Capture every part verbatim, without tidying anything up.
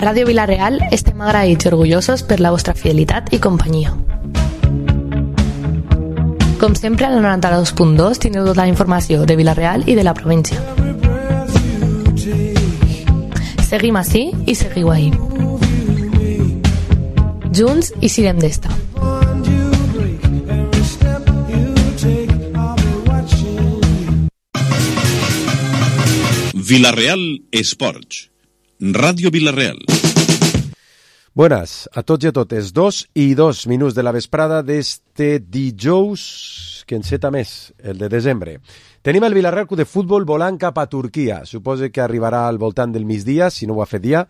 Ràdio Vila-real estem agraïts i orgullosos per la vostra fidelitat i companyia. Com sempre, al noranta-dos punt dos tindreu tota la informació de Vila-real i de la província. Seguim ací i seguiu ahí. Junts i sirem d'esta. Vila-real Esports. Ràdio Vila-real. Buenas a tots i a totes. Dos i dos minuts de la vesprada d'este dijous que enceta més, el de desembre. Tenim el Vila-real Club de Futbol volant cap a Turquia. Suposo que arribarà al voltant del migdia, si no ho ha fet ja.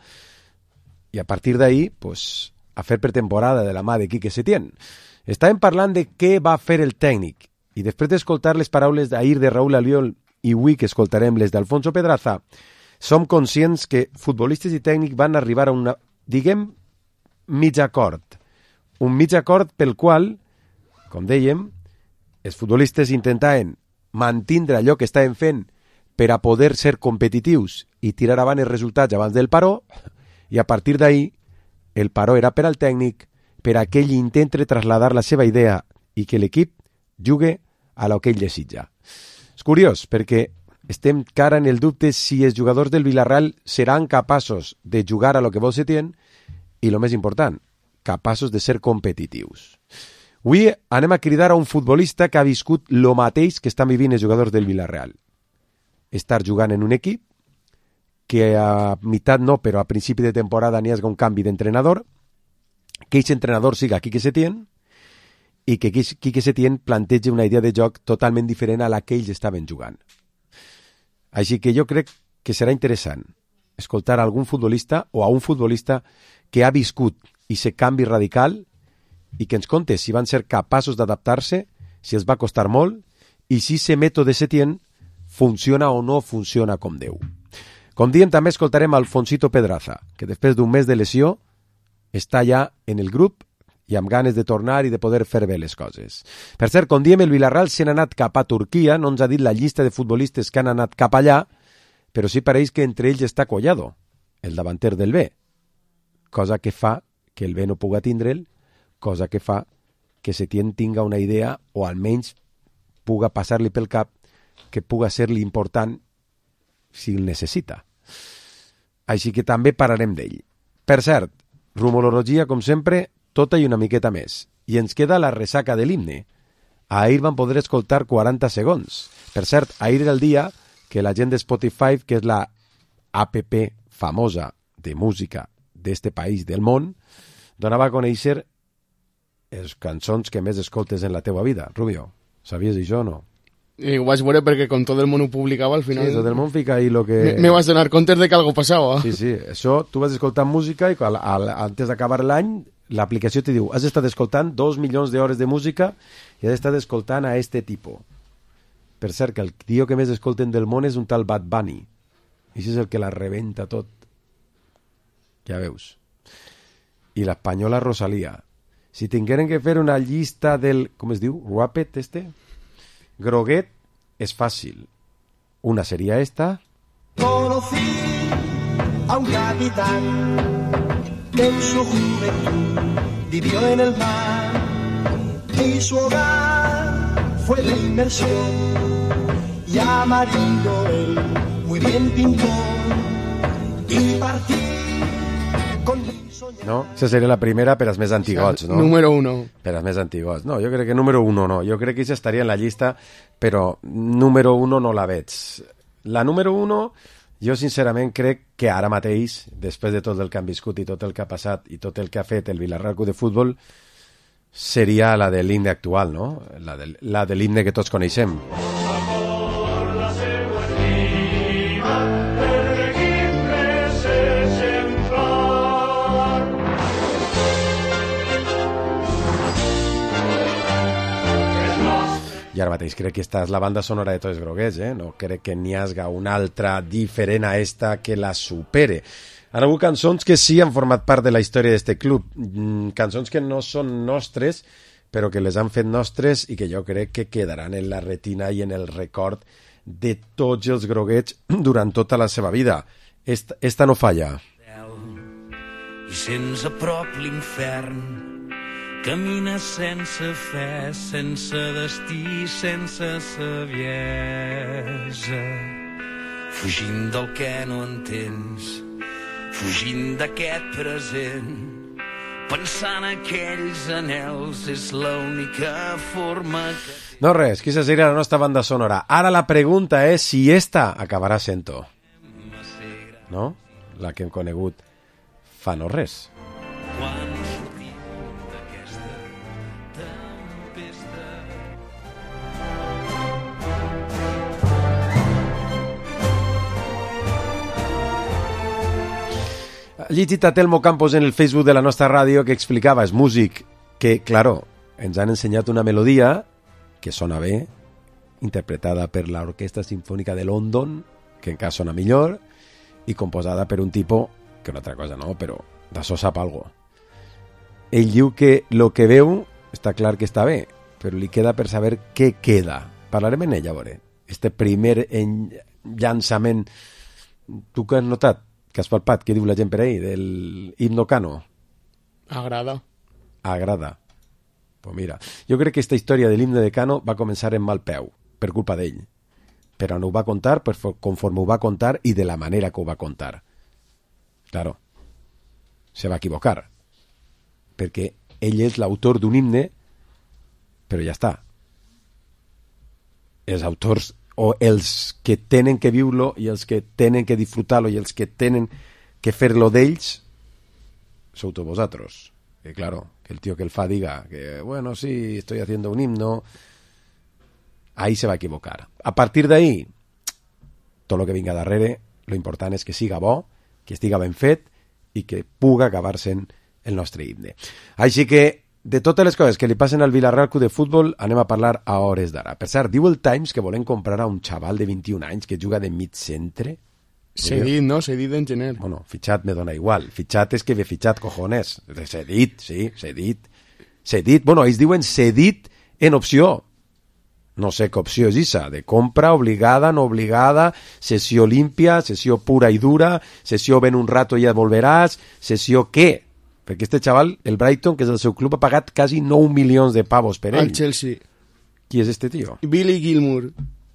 I a partir d'ahir, pues, a fer pretemporada de la mà de Quique Setién. Estàvem parlant de què va fer el tècnic. I després d'escoltar les paraules d'ahir de Raúl Albiol i avui que escoltarem les d'Alfonso Pedraza, som conscients que futbolistes i tècnics van arribar a una, diguem, mig acord. Un mig acord pel qual, com dèiem, els futbolistes intentaven mantindre allò que estaven fent per a poder ser competitius i tirar avant els resultats abans del paró, i a partir d'ahir el paró era per al tècnic, per a que ell intenti traslladar la seva idea i que l'equip jugui a lo que ell desitja. És curiós, perquè estem cara en el dubte si els jugadors del Villarreal seran capaços de jugar a lo que vol Setién i, el més important, capaços de ser competitius. Avui anem a cridar a un futbolista que ha viscut lo mateix que estan vivint els jugadors del Villarreal. Estar jugant en un equip que a meitat no, però a principi de temporada n'hi hagi un canvi d'entrenador, que aquest entrenador siga Quique Setién i que Quique Setién plantegi una idea de joc totalment diferent a la que ells estaven jugant. Així que jo crec que serà interessant escoltar a algun futbolista o a un futbolista que ha viscut aquest canvi radical i que ens conte si van ser capaços d'adaptar-se, si els va costar molt i si aquest mètode Setién funciona o no funciona com Déu. Com diem, també escoltarem a Alfonsito Pedraza, que després d'un mes de lesió està ja en el grup i amb ganes de tornar i de poder fer bé les coses. Per cert, com diem, el Villarreal se n'ha anat cap a Turquia, no ens ha dit la llista de futbolistes que han anat cap allà, però sí pareix que entre ells està Collado, el davanter del B, cosa que fa que el B no puga tindre'l, cosa que fa que Setién tinga una idea o almenys puga passar-li pel cap que puga ser-li important si el necessita. Així que també parlarem d'ell. Per cert, rumorologia, com sempre, tota i una miqueta més. I ens queda la ressaca de l'himne. Ahir van poder escoltar quaranta segons. Per cert, ahir era el dia que la gent de Spotify, que és la app famosa de música d'este país del món, donava a conèixer les cançons que més escoltes en la teua vida. Rubio, sabies això o no? I ho vaig veure perquè com tot el món ho publicava al final... Sí, tot el món fica ahí lo que... Me vas donar compte de que algo passava. Sí, sí, això, tu vas escoltant música i al, al, antes d'acabar l'any l'aplicació te diu, has estat escoltant dos milions d'hores de música i has estat escoltant a este tipus. Per cert, que el tio que més escolten del món és un tal Bad Bunny. I això és el que la rebenta tot. Ja veus. I l'espanyola Rosalía. Si tingueren que fer una llista del... com es diu? Rapet, este? Groguet, és fàcil. Una seria esta. Conocí a un capitán que en su juventud vivió en el mar y su hogar fue de inmersión. Ya marino él muy bien pintó y partí con mi soñar. No, esa seria la primera per als més antigots, no? Número uno. Per als més antigots. No, jo crec que número uno no. Jo crec que això estaria en la llista, però número uno no la veig. La número uno... Jo, sincerament, crec que ara mateix, després de tot el que han viscut i tot el que ha passat i tot el que ha fet el Villarreal Club de Futbol, seria la de l'himne actual, no? La de, la de l'himne que tots coneixem. I ara mateix crec que esta és la banda sonora de tots els groguets, eh? No crec que n'hi hagi una altra diferent a esta que la supere. Han hagut cançons que sí han format part de la història d'este club, cançons que no són nostres, però que les han fet nostres i que jo crec que quedaran en la retina i en el record de tots els groguets durant tota la seva vida. Esta, esta no falla. i sense a prop l'infern. Camines sense fe, sense destí, sense saviesa, fugint del que no entens, fugint d'aquest present, pensant aquells anels és l'única forma que... No res, questa seria la nostra banda sonora. Ara la pregunta és si esta acabarà sent-ho. No? La que hem conegut fa no res. Quan sortim d'aquesta tempesta. Llegit a Telmo Campos en el Facebook de la nostra ràdio que explicava, és músic que, claro, ens han ensenyat una melodia que sona bé, interpretada per l'Orquestra Simfònica de London, que encara sona millor, i composada per un tipo, que una altra cosa no, però d'això sap algo. Ell diu que el que veu està clar que està bé, però li queda per saber què queda. Parlarem en ell, a veure. Este primer en... llançament, tu que has notat, que has palpat, què diu la gent per ahí, del himno Cano? Agrada. Agrada. Pues mira, jo crec que aquesta història de l'himne de Cano va començar en mal peu, per culpa d'ell. Però no ho va contar pues, conforme ho va contar i de la manera que ho va contar. Claro, se va equivocar, perquè ell és l'autor d'un himne, però ja està. Els autors, o els que tenen que viure-lo i els que tenen que disfrutar-lo i els que tenen que fer-lo d'ells, sou tots vosaltres. Que claro, que el tío que el fa diga que, bueno, sí, estoy haciendo un himno, ahí se va a equivocar. A partir d'ahí, tot el que vinga darrere, lo important és que siga bo, que estiga ben fet i que puga acabar sent el nostre himne. Així que, de totes les coses que li passen al Villarreal Club de Futbol, anem a parlar a hores d'ara. Per cert, diu el Times que volen comprar a un xaval de vint-i-un anys que juga de mig centre. Cedit, no? Cedit en gener. Bueno, fitxat me dona igual. Fitxat és que ve fitxat, cojones. Cedit, sí, cedit. Cedit, bueno, ells diuen cedit en opció. No sé què opció és esa, de compra, obligada, no obligada, sessió límpia, sessió pura i dura, sessió ven un rato i ja volveràs, sessió què? Perquè este xaval, el Brighton, que és el seu club, ha pagat quasi nou milions de pavos per ell. Al Chelsea. Qui és este tio? Billy Gilmour.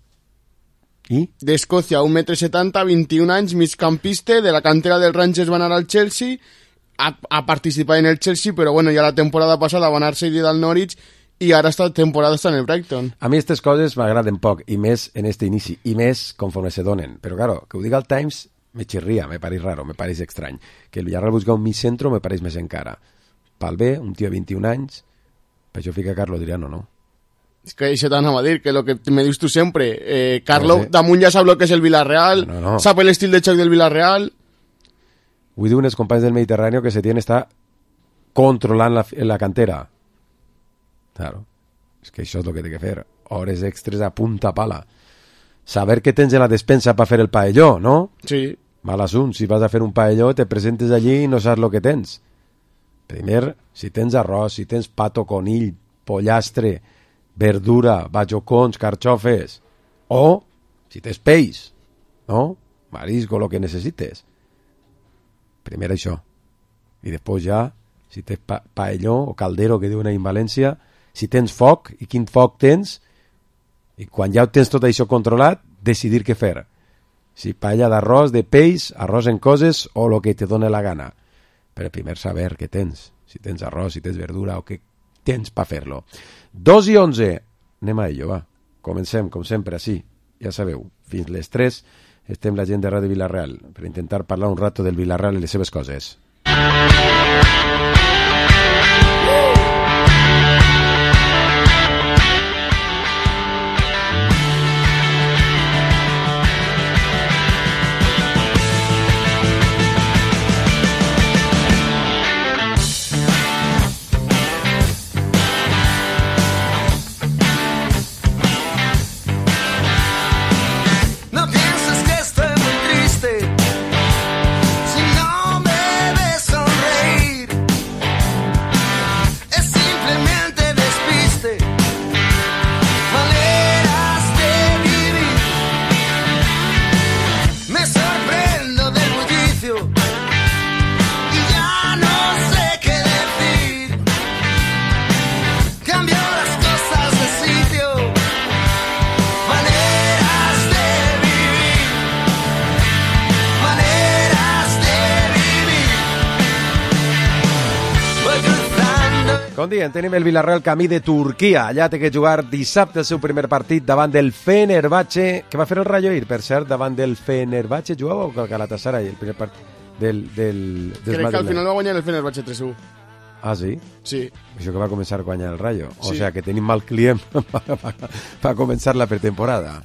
I? D'Escòcia, un metre setanta, vint-i-un anys, migcampista, de la cantera del Rangers va anar al Chelsea, ha, ha participat en el Chelsea, però bueno, ja la temporada passada va anar cedit al Norwich i ara esta temporada està en el Brighton. A mi aquestes coses m'agraden poc, i més en este inici, i més conforme se donen. Però claro, que ho diga el Times me chirria, me pareix raro, me pareix estrany. Que el Villarreal busca un mig centro me pareix més encara. Pel bé, un tio de vint-i-un anys, per això fica Carlo Adriano, no? És que això t'anava a dir, que lo que me dius tu sempre, eh, Carlo, no sé. damunt ja sap lo que és el Villarreal, no, no. sap l'estil de xoc del Villarreal. Vull dir unes companys del Mediterráneo que se tienen està controlant la, la cantera. Claro, és que això és el que té que fer. Hores extres a punta pala. Saber que tens en la despensa per fer el paelló, no? Sí. Mal assunt, si vas a fer un paelló, te presentes allí i no saps el que tens. Primer, si tens arròs, si tens pato, conill, pollastre, verdura, bajocons, carxofes, o si tens peix, no? Marisco, lo que necessites. Primer això. I després ja, si tens pa paelló o caldero, que diuen en València, si tens foc, i quin foc tens, i quan ja tens tot això controlat, decidir què fer. Si paella d'arròs, de peix, arròs en coses, o lo que te dona la gana. Però primer saber què tens. Si tens arròs, si tens verdura, o què tens per fer-lo. Dos i onze. Anem a ello, va. Comencem, com sempre, així. Ja sabeu, fins les tres estem la gent de Ràdio Villarreal per intentar parlar un rato del Villarreal i les seves coses. Si no me ves sonreír, Com diem, tenim el Villarreal camí de Turquia. Allà té que jugar dissabte el seu primer partit davant del Fenerbahçe, que va fer el Rayo ahir, per cert, davant del Fenerbahçe. Jugava o el Galatasaray, el primer partit del, del, del Crec que al final va guanyar el Fenerbahçe tres a u. Ah, sí? Sí. Això que va començar a guanyar el Rayo. O Sí. sea, que tenim mal client per començar la pretemporada.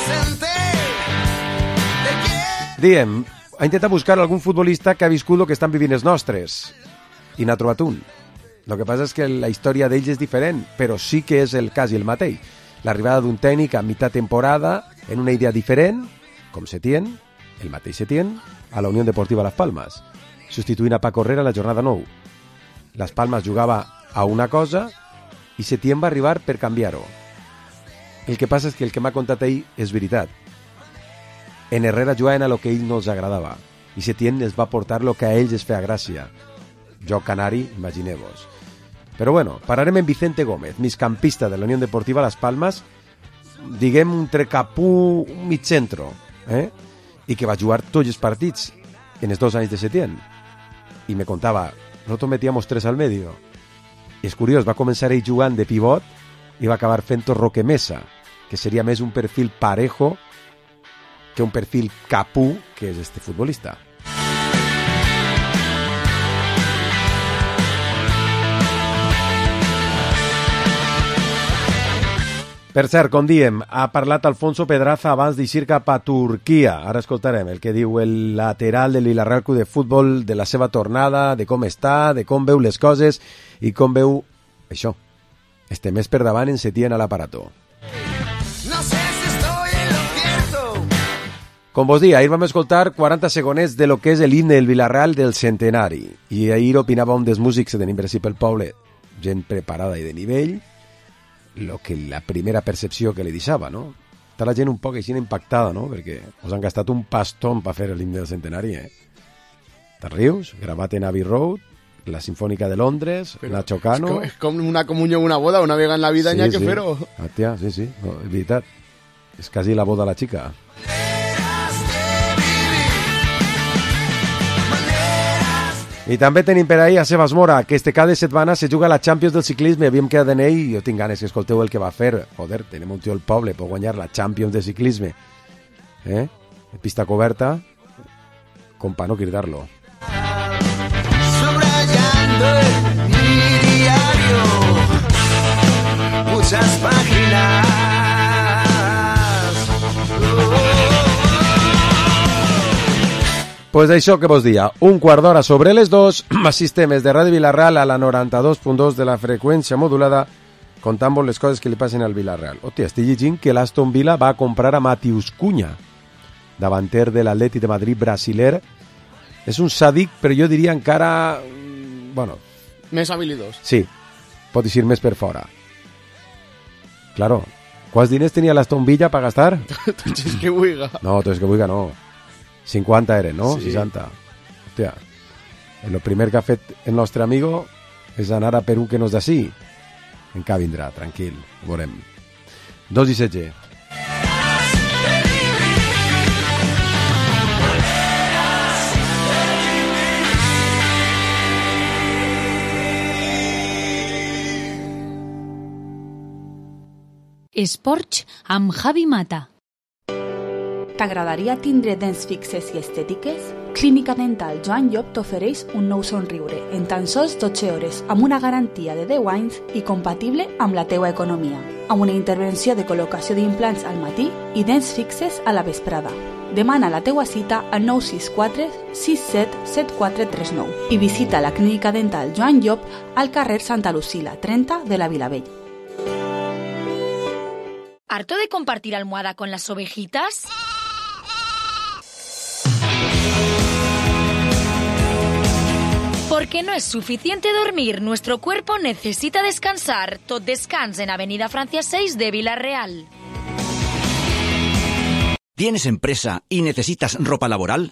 Diem, ha intentat buscar algun futbolista que ha viscut el que estan vivint els nostres. I n'ha trobat un. El que passa és que la història d'ells és diferent, però sí que és el cas i el mateix. L'arribada d'un tècnic a mitjà temporada en una idea diferent, com Setién, el mateix Setién, a la Unió Deportiva Las Palmas, substituint a Paco Herrera a la jornada nou. Las Palmas jugava a una cosa i Setién va arribar per canviar-ho. El que passa és que el que m'ha contat ell és veritat. En Herrera jugaven a lo que a ells no els agradava i Setién els va portar lo que a ells es feia gràcia. Joc canari, imagineu-vos. Però bueno, pararem en Vicente Gómez, migcampista de la Unió Deportiva Las Palmas, diguem un trecapú, un mig centro, eh? I que va jugar tots els partits en els dos anys de Setién. I me contava, nosotros metíamos tres al medio. I és curiós, va començar ell jugant de pivot i va acabar fent-ho Roque Mesa, que seria més un perfil parejo que un perfil capú que és este futbolista. Per cert, com diem, ha parlat Alfonso Pedraza abans d'eixir cap a Turquia. Ara escoltarem el que diu el lateral del Villarreal Club de Futbol, de la seva tornada, de com està, de com veu les coses i com veu això. Este mes per davant en Setién a l'aparato. No sé si estoy en lo cierto. Com vos dia, ahir vam escoltar quaranta segonets de lo que és l'himne del Villarreal del centenari. I ahir opinava un dels músics de l'Inversió pel Poble, gent preparada i de nivell, lo que la primera percepció que li deixava, no? Està la gent un poc així impactada, no? Perquè us han gastat un pastón per fer l'himne del centenari, eh? Te'n rius? Gravat en Abbey Road, la Sinfònica de Londres, Però Nacho Cano... És com, és com una comunió o una boda, una vegada en la vida sí, n'hi ha que sí. fer-ho. Hòstia, sí, sí, no, és veritat. És quasi la boda de la xica. I també tenim per ahí a Sebas Mora, que este cada setmana se juga a la Champions del ciclisme. Havíem quedat en ell i jo tinc ganes que escolteu el que va fer. Joder, tenim un tio al poble per guanyar la Champions de ciclisme. Eh? Pista coberta, com pa no cridar-lo. Subrayando mi diario muchas páginas. Pues això que vos dia, un quart d'hora sobre les dos, más sistemes de Ràdio Vilarreal a la noranta-dos punt dos de la freqüència modulada, contant-vos les coses que li passen al Villarreal. Hòstia, estic llegint que l'Aston Villa va a comprar a Matius Cunha, davanter de l'Atlètic de Madrid brasiler. És un sàdic, però jo diria encara... Bueno... Més habilidós. Sí, pot dir més per fora. Claro, quants diners tenia l'Aston Villa per gastar? Tots és que buiga. No, tots és que buiga no. cinquanta eren, no? Sí. seixanta. Hòstia, el primer que ha fet el nostre amigo és anar a Perú que no és d'ací. Encara vindrà, tranquil, ho veurem. Dos i setze. Esports amb Javi Mata. T'agradaria tindre dents fixes i estètiques? Clínica Dental Joan Llop t'ofereix un nou somriure en tan sols dotze hores amb una garantia de deu anys i compatible amb la teua economia. Amb una intervenció de col·locació d'implants al matí i dents fixes a la vesprada. Demana la teua cita al nou sis quatre sis set set quatre tres nou i visita la Clínica Dental Joan Llop al carrer Santa Lucila trenta de la Vilavella. ¿Harto de compartir almohada con las ovejitas? Porque no es suficiente dormir, nuestro cuerpo necesita descansar. Tot Descans en Avenida Francia seis de Villarreal. ¿Tienes empresa y necesitas ropa laboral?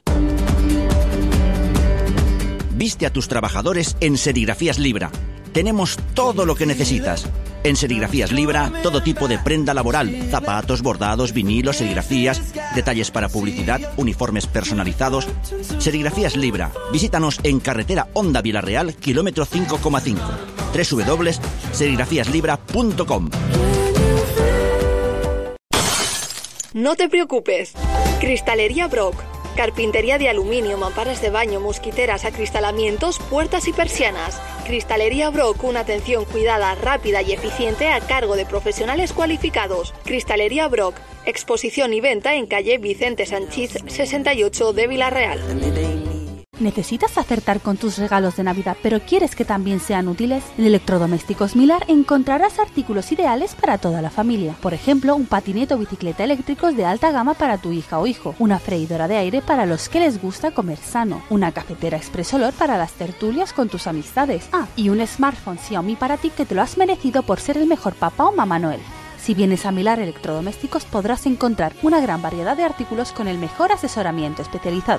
Viste a tus trabajadores en Serigrafías Libra. Tenemos todo lo que necesitas. En Serigrafías Libra, todo tipo de prenda laboral, zapatos, bordados, vinilos, serigrafías, detalles para publicidad, uniformes personalizados. Serigrafías Libra. Visítanos en carretera Honda Villarreal, kilómetro cinco coma cinco. doble u doble u doble u punto serigrafías libra punto com. No te preocupes. Cristalería Brock. Carpintería de aluminio, mamparas de baño, mosquiteras, acristalamientos, puertas y persianas. Cristalería Brock, una atención cuidada, rápida y eficiente a cargo de profesionales cualificados. Cristalería Brock, exposición y venta en calle Vicente Sanchís sesenta y ocho de Vila-real. ¿Necesitas acertar con tus regalos de Navidad, pero quieres que también sean útiles? En Electrodomésticos Milar encontrarás artículos ideales para toda la familia. Por ejemplo, un patinete o bicicleta eléctricos de alta gama para tu hija o hijo, una freidora de aire para los que les gusta comer sano, una cafetera Express Olor para las tertulias con tus amistades. Ah, y un smartphone Xiaomi para ti que te lo has merecido por ser el mejor papá o mamá Noel. Si vienes a Milar Electrodomésticos podrás encontrar una gran variedad de artículos con el mejor asesoramiento especializado.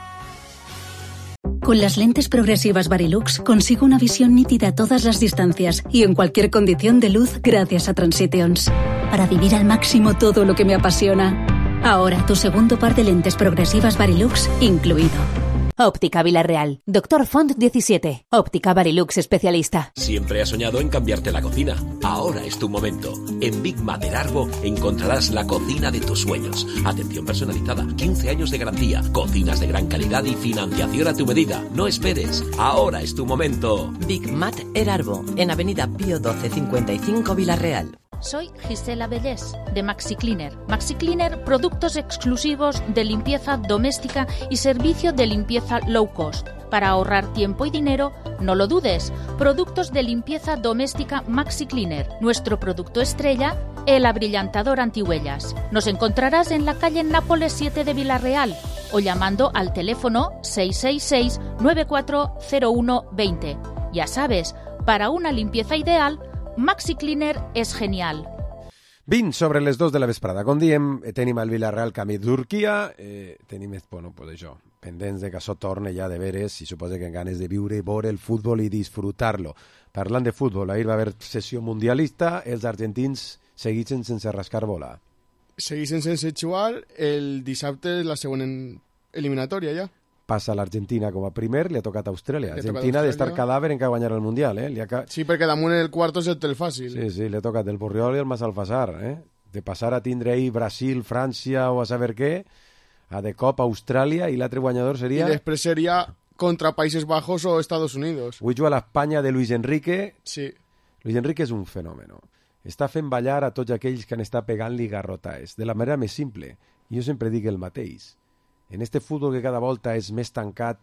Con las lentes progresivas Varilux consigo una visión nítida a todas las distancias y en cualquier condición de luz gracias a Transitions. Para vivir al máximo todo lo que me apasiona. Ahora tu segundo par de lentes progresivas Varilux incluido. Óptica Vila-real. Doctor Font diecisiete. Óptica Varilux especialista. Siempre has soñado en cambiarte la cocina. Ahora es tu momento. En Big Mat Erarbo encontrarás la cocina de tus sueños. Atención personalizada, quince años de garantía, cocinas de gran calidad y financiación a tu medida. No esperes. Ahora es tu momento. Big Mat Erarbo, en Avenida Pío doce cincuenta y cinco Vila-real. Soy Gisela Bellés, de Maxi Cleaner. Maxi Cleaner, productos exclusivos de limpieza doméstica y servicio de limpieza low cost. Para ahorrar tiempo y dinero, no lo dudes. Productos de limpieza doméstica Maxi Cleaner. Nuestro producto estrella, el abrillantador antihuellas. Nos encontrarás en la calle Nápoles siete de Vila-real o llamando al teléfono seis seis seis, nueve cuatro cero uno, veinte. Ya sabes, para una limpieza ideal, Maxi Cleaner és genial. vint sobre les dos de la vesprada. Com diem, tenim el Vila-real camí de Turquia, eh, tenim, bueno, pues això, pendents de que això torne ja de veres i suposa que en ganes de viure, veure el futbol i disfrutar-lo. Parlant de futbol, ahir va haver sessió mundialista, els argentins seguixen sense rascar bola. Seguixen sense jugar, el dissabte la següent eliminatòria ja. Passa l'Argentina com a primer, li ha tocat a Austràlia. Argentina ha d'estar cadàver en que guanyar el Mundial. Eh? Ha... Sí, perquè damunt el quarto és el fàcil. Sí, sí, li ha tocat el Borriol i el Massalfassar. Eh? De passar a tindre ahir Brasil, França o a saber què, a de cop Austràlia i l'altre guanyador seria... I després seria contra Países Bajos o Estados Unidos. Avui juga l'Espanya de Luis Enrique. Sí. Luis Enrique és un fenòmeno. Està fent ballar a tots aquells que han estat pegant-li garrotaes, de la manera més simple. I jo sempre dic el mateix. En este futbol que cada volta és més tancat,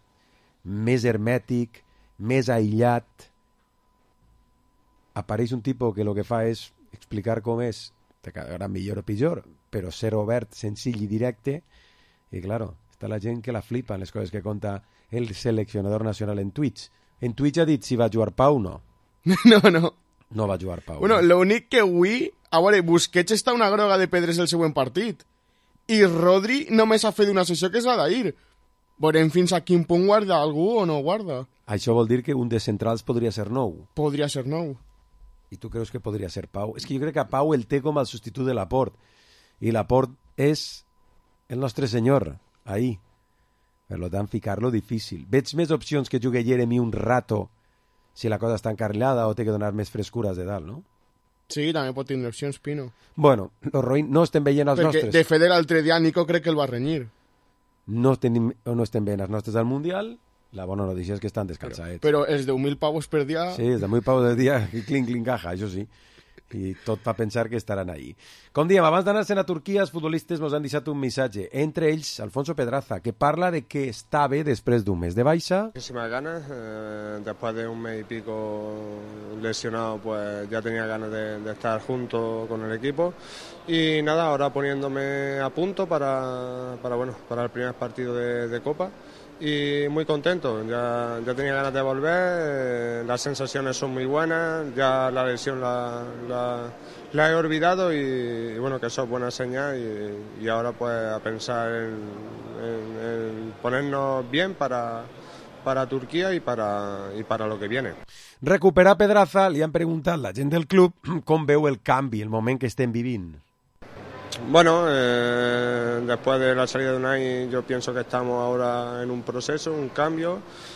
més hermètic, més aïllat, apareix un tipus que el que fa és explicar com és, te quedarà millor o pitjor, però ser obert, senzill i directe, i claro, està la gent que la flipa en les coses que conta el seleccionador nacional en Twitch. En Twitch ha dit si va jugar Pau o no. No, no. No va jugar Pau. Bueno, no. L'únic que avui... A veure, Busquets està una groga de pedres el següent partit. I Rodri només ha fet una sessió que és la d'ahir. Veurem fins a quin punt guarda algú o no guarda. Això vol dir que un de centrals podria ser nou. Podria ser nou. I tu creus que podria ser Pau? És que jo crec que Pau el té com el substitut de Laporte. I Laporte és el nostre senyor, ahí. Per tant, ficar-lo difícil. Veig més opcions que jugui Jeremy un rato si la cosa està encarrilada o té que donar més frescures de dalt, no? Sí, també pot tindre opcions, Pino. Bueno, los roïns no estem veient els Perquè nostres. Perquè de fet l'altre dia Nico crec que el va renyir. No, tenim, no estem veient els nostres al Mundial. La bona notícia és que estan descansats. Però, però els deu mil pavos per dia... Sí, els deu mil pavos per dia, clink, clink, caja, això sí. I tot fa pensar que estaran allí. Com diem, abans d'anar-se'n a Turquia, els futbolistes ens han deixat un missatge. Entre ells, Alfonso Pedraza, que parla de que està bé després d'un mes de baixa. Muchísimas ganas. Eh, después de un mes y pico lesionado, pues ya tenía ganas de, de estar junto con el equipo. Y nada, ahora poniéndome a punto para, para, bueno, para el primer partido de, de Copa. Y muy contento, ya, ya tenía ganas de volver, eh, las sensaciones son muy buenas, ya la lesión la, la, la he olvidado y, y bueno, que eso es buena señal y, y ahora pues a pensar en, en, en ponernos bien para, para Turquía y para, y para lo que viene. Recuperar Pedraza, li han preguntat la gent del club com veu el canvi, el moment que estem vivint. Bueno, eh, después de la salida de Unai yo pienso que estamos ahora en un proceso, un cambio.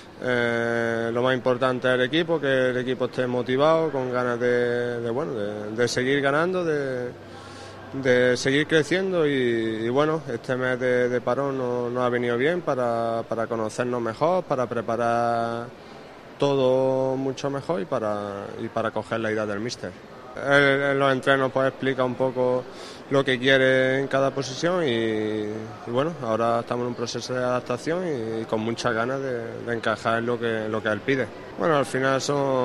Eh, lo más importante es el equipo, que el equipo esté motivado, con ganas de, de, bueno, de, de seguir ganando, de, de seguir creciendo y, y bueno, este mes de, de parón nos, nos ha venido bien para, para conocernos mejor, para preparar todo mucho mejor y para, y para coger la idea del míster. Él en los entrenos pues explica un poco lo que quiere en cada posición y, y bueno, ahora estamos en un proceso de adaptación y, y con muchas ganas de, de encajar en lo que, lo que él pide. Bueno, al final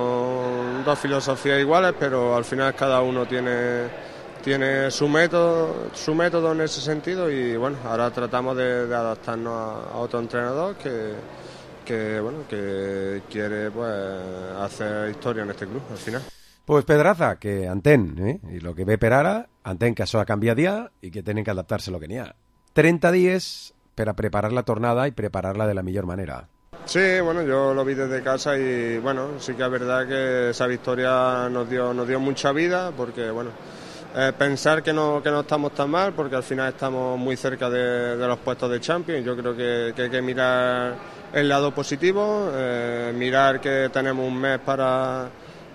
son dos filosofías iguales, pero al final cada uno tiene, tiene su método, su método en ese sentido y bueno, ahora tratamos de, de adaptarnos a, a otro entrenador que, que, bueno, que quiere pues hacer historia en este club al final. Pues Pedraza, que entén, eh? I el que ve per ara, entén que això ha canviat ja i que tenen que adaptar-se a lo que n'hi ha. treinta dies per a preparar la tornada y prepararla de la millor manera. Sí, bueno, yo lo vi desde casa y bueno, sí que es verdad que esa victoria nos dio, nos dio mucha vida porque bueno, eh, pensar que no, que no estamos tan mal porque al final estamos muy cerca de, de los puestos de Champions. Yo creo que, que hay que mirar el lado positivo, eh, mirar que tenemos un mes para...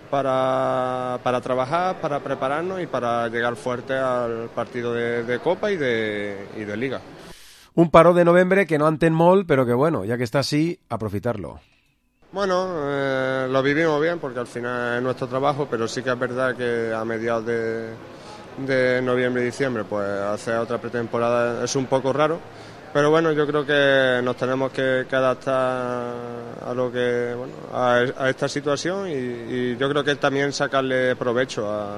Para, para trabajar, para prepararnos y para llegar fuerte al partido de, de Copa y de, y de Liga. Un paro de noviembre que no entén molt, pero que bueno, ya que está así, aprofitarlo. Bueno, eh, lo vivimos bien porque al final es nuestro trabajo, pero sí que es verdad que a mediados de, de noviembre y diciembre pues hacer otra pretemporada es un poco raro. Pero bueno, yo creo que nos tenemos que, que adaptar a lo que bueno, a, a esta situación y, y yo creo que también sacarle provecho a,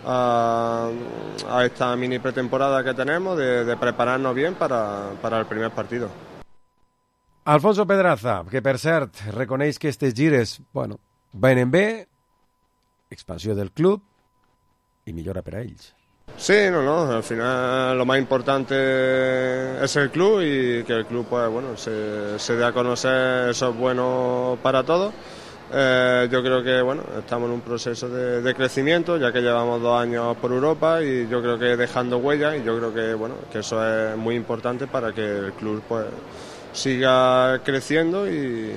a, a esta mini pretemporada que tenemos de, de prepararnos bien para, para el primer partido. Alfonso Pedraza, que per cert reconeix que aquestes gires, bueno, venen bé, expansió del club i millora per a ells. Sí, no, no, al final lo más importante es el club y que el club pues bueno se, se dé a conocer, eso es bueno para todos. Eh, yo creo que bueno estamos en un proceso de, de crecimiento ya que llevamos dos años por Europa y yo creo que dejando huella y yo creo que bueno que eso es muy importante para que el club pues siga creciendo y,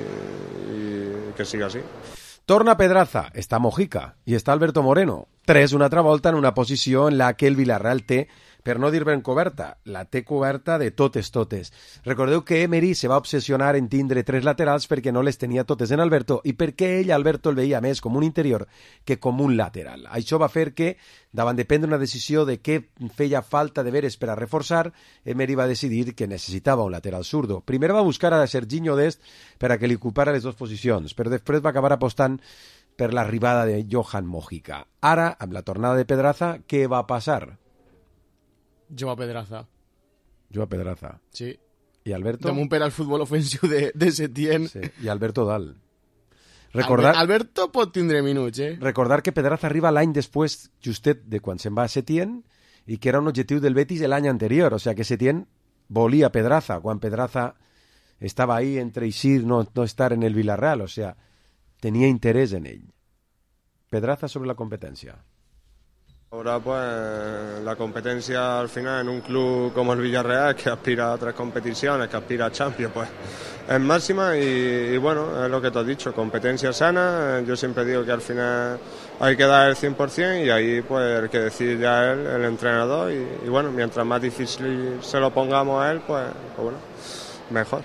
y que siga así. Torna Pedraza, està Mojica i està Alberto Moreno. Tres una altra volta en una posició en la que el Villarreal té, per no dir ben coberta, la té coberta de totes totes. Recordeu que Emery se va obsessionar en tindre tres laterals perquè no les tenia totes en Alberto i perquè ell, Alberto, el veia més com un interior que com un lateral. Això va fer que, davant de prendre una decisió de què feia falta de veres per a reforçar, Emery va decidir que necessitava un lateral zurdo. Primer va buscar a Serginho Dest per a que li ocupara les dues posicions, però després va acabar apostant per l'arribada de Johan Mojica. Ara, amb la tornada de Pedraza, què va passar? Joa Pedraza. Joa Pedraza. Sí. I Alberto? Damunt per al futbol ofensiu de, de Setién. Sí. I Alberto dalt. Recordar... Alberto pot tindre minuts, eh? Recordar que Pedraza arriba l'any després, justet de quan se'n va a Setién, i que era un objectiu del Betis l'any anterior. O sea que Setién volia Pedraza, quan Pedraza estava ahí entre eixir no, no estar en el Villarreal. O sea, tenia interès en ell. Pedraza sobre la competència. Ahora pues la competencia al final en un club como el Villarreal que aspira a tres competiciones, que aspira a Champions, pues es máxima y, y bueno, es lo que te has dicho, competencia sana. Yo siempre digo que al final hay que dar el cien por ciento y ahí pues el que decide ya él, el entrenador y, y bueno, mientras más difícil se lo pongamos a él, pues, pues bueno, mejor.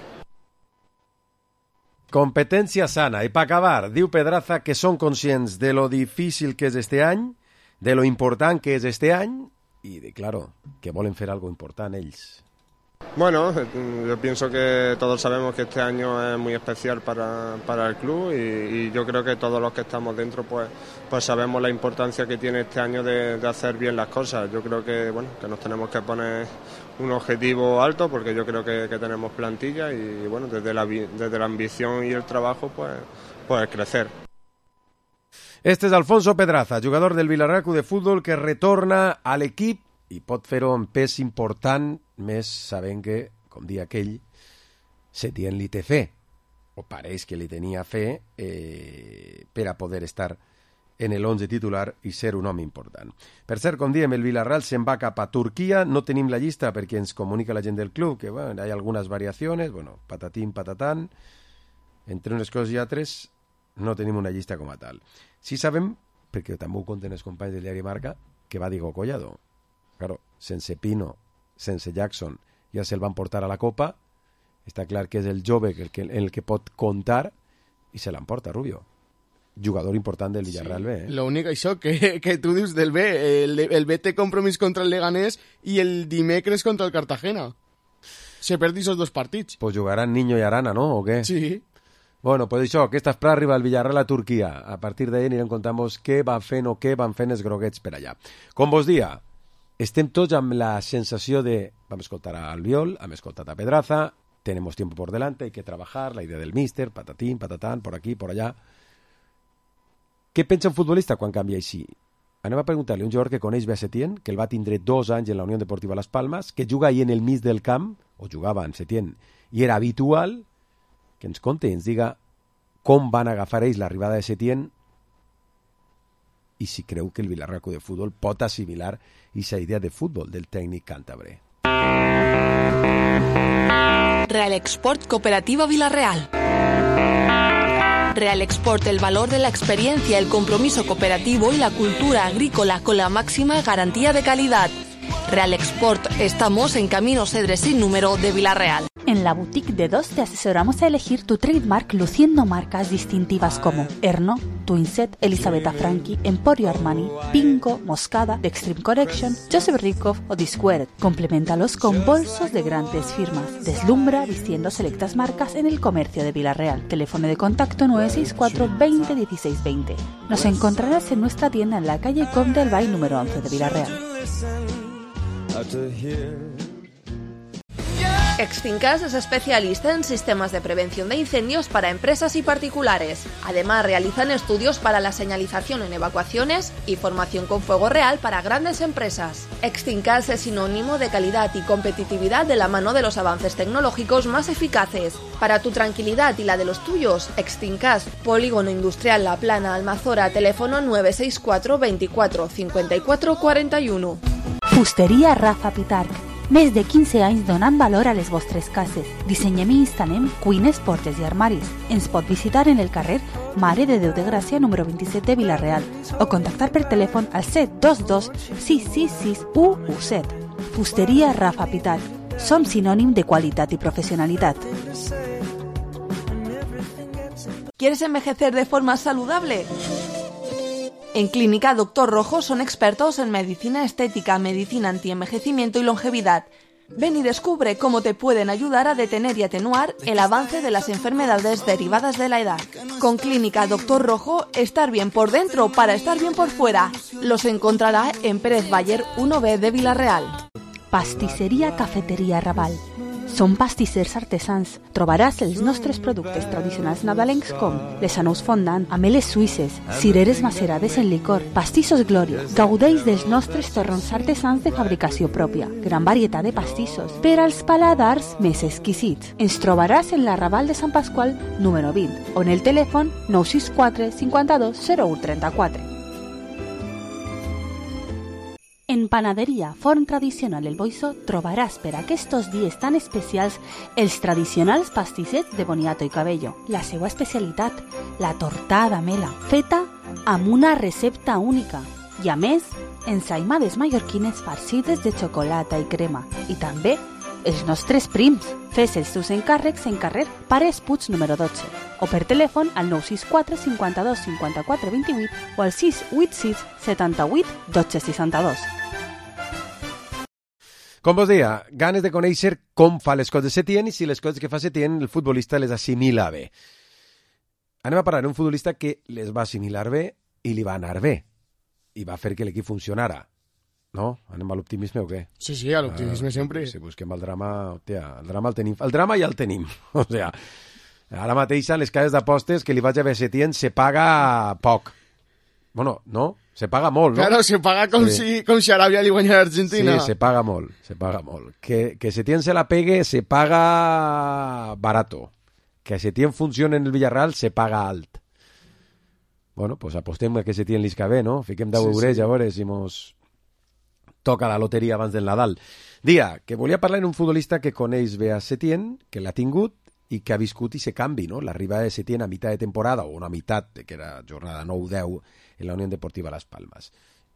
Competència sana. I per acabar, diu Pedraza que són conscients de lo difícil que és este any, de lo important que és este any y de, claro, que volen fer algo important ells. Bueno, yo pienso que todos sabemos que este año es muy especial para, para el club y, y yo creo que todos los que estamos dentro pues, pues sabemos la importancia que tiene este año de, de hacer bien las cosas. Yo creo que bueno que nos tenemos que poner un objetivo alto porque yo creo que, que tenemos plantilla y, y bueno desde la, desde la ambición y el trabajo pues, pues crecer. Este és Alfonso Pedraza, jugador del Villarreal Club de Futbol que retorna a l'equip i pot fer-ho amb pes important, més sabent que, com dia aquell, Setién li té fe, o pareix que li tenia fe, eh, per a poder estar en el once titular i ser un home important. Per cert, com diem, el Villarreal se'n va cap a Turquia, no tenim la llista perquè ens comunica la gent del club que bueno, hi ha algunes variacions, bueno, patatín, patatán, entre unes coses i altres no tenim una llista com a tal. Sí sabem, perquè també ho conten els companys del diari Marca, que va Diego Collado. Claro, sense Pino, sense Jackson, ja se'l van portar a la Copa, està clar que és el jove el que, el que pot comptar i se l'emporta, Rubio. Jugador important del Villarreal sí. B. Eh? Lo únic, això, que, que tu dius del B. El, el B té compromís contra el Leganés i el dimecres contra el Cartagena. Se perdi esos dos partits. Pues jugaran Niño i Arana, no? O què? Sí. Bueno, pues això, aquesta esprà arriba al Villarreal a Turquia. A partir d'ahir anirem contant-vos què van fent o què van fent els groguets per allà. Com vos dia, estem tots amb la sensació de... Vam escoltar a Albiol, hem escoltat a Pedraza, tenemos tiempo por delante, hay que trabajar, la idea del míster, patatín, patatán, por aquí, por allá... Què pensa un futbolista quan canvia així? Anem a preguntar-li a un jugador que coneix bé a Setién, que el va tindre dos anys en la Unió Deportiva Las Palmas, que juga ahí en el mig del camp, o jugava en Setién, i era habitual, que ens conte i ens diga com van agafar ells l'arribada de Setién i si creu que el Villarreal de Futbol pot assimilar aquesta idea de futbol del tècnic càntabre. Real Export Cooperativa Villarreal. Real Export, el valor de la experiencia, el compromiso cooperativo y la cultura agrícola con la máxima garantía de calidad. Real Export, estamos en Camino Cedres sin número de Villarreal. En la boutique de dos te asesoramos a elegir tu trademark luciendo marcas distintivas como Erno, Twinset, Elisabetta Franchi, Emporio Armani, Pingo, Moscada, The Extreme Collection, Joseph Rikov o Disquared. Compleméntalos con bolsos de grandes firmas. Deslumbra vistiendo selectas marcas en el comercio de Villarreal. Teléfono de contacto nueve seis cuatro veinte dieciséis veinte. Nos encontrarás en nuestra tienda en la calle Conde del Valle número once de Villarreal. Extincas es especialista en sistemas de prevención de incendios para empresas y particulares. Además, realizan estudios para la señalización en evacuaciones y formación con fuego real para grandes empresas. Extincas es sinónimo de calidad y competitividad de la mano de los avances tecnológicos más eficaces. Para tu tranquilidad y la de los tuyos, Extincas, Polígono Industrial La Plana, Almazora, teléfono nueve seis cuatro veinticuatro cincuenta y cuatro cuarenta y uno. Fusteria Rafa Pitarch. Més de quinze anys donant valor a les vostres cases. Dissenyem i instal·lem cuines, portes i armaris. Ens pot visitar en el carrer Mare de Déu de Gràcia número vint-i-set de Vilareal o contactar per telèfon al set dos dos sis sis sis u u set. Fusteria Rafa Pitarch. Som sinònim de qualitat i professionalitat. ¿Quieres envejecer de forma saludable? En Clínica Doctor Rojo son expertos en medicina estética, medicina antienvejecimiento y longevidad. Ven y descubre cómo te pueden ayudar a detener y atenuar el avance de las enfermedades derivadas de la edad. Con Clínica Doctor Rojo, estar bien por dentro para estar bien por fuera. Los encontrará en Pérez Bayer uno B de Vilareal. Pastisseria Cafeteria Raval. Som pastissers artesans. Trobaràs els nostres productes tradicionals nadalencs com les anous fondant, ameles suïsses, cireres macerades en licor, pastissos Glòria. Gaudeix dels nostres torrons artesans de fabricació pròpia. Gran varietat de pastissos per als paladars més exquisits. Ens trobaràs en la Raval de Sant Pasqual número vint o en el telèfon nou sis quatre cinquanta-dos zero u trenta-quatre. En Panaderia Forn Tradicional El Boixó trobaràs per aquests dies tan especials els tradicionals pastissets de boniato i cabello. La seva especialitat, la tortada mela, feta amb una recepta única. I a més, ensaïmades mallorquines farcides de xocolata i crema. I també els nostres prims. Fes els teus encàrrecs en carrer Pares Puig número dotze o per telèfon al nou sis quatre cinquanta-dos cinquanta-quatre vint-i-vuit o al sis vuit sis setanta-vuit dotze seixanta-dos. Com vos deia, ganes de conèixer com fa les coses Setién i si les coses que fa Setién el futbolista les assimila bé. Anem a parlar d'un futbolista que les va assimilar bé i li va anar bé i va fer que l'equip funcionara. No? Anem a l'optimisme o què? Sí, sí, a l'optimisme uh, sempre. Si busquem el drama, hòstia, el drama el tenim. El drama ja el tenim. O sea, ara mateix les cases d'apostes que li vaig a ver Setién se paga poc. Bueno, no? Se paga molt, no? Claro, se paga com, sí. si, com si Aràbia li guanyara a Argentina. Sí, se paga molt, se paga molt. Que, que Setién se la pegue se paga barato. Que Setién funcione en el Villarreal se paga alt. Bueno, pues apostem que Setién l'Isca bé, no? Fiquem deu sí, eurets, sí. A veure si mos toca la loteria abans del Nadal. Dia, que volia parlar en un futbolista que coneix bé a Setién, que l'ha tingut i que ha viscut i se canvi, no? L'arribada de Setién a mitad de temporada, o una meitat, que era jornada nou deu, en la Unión Deportiva Las Palmas.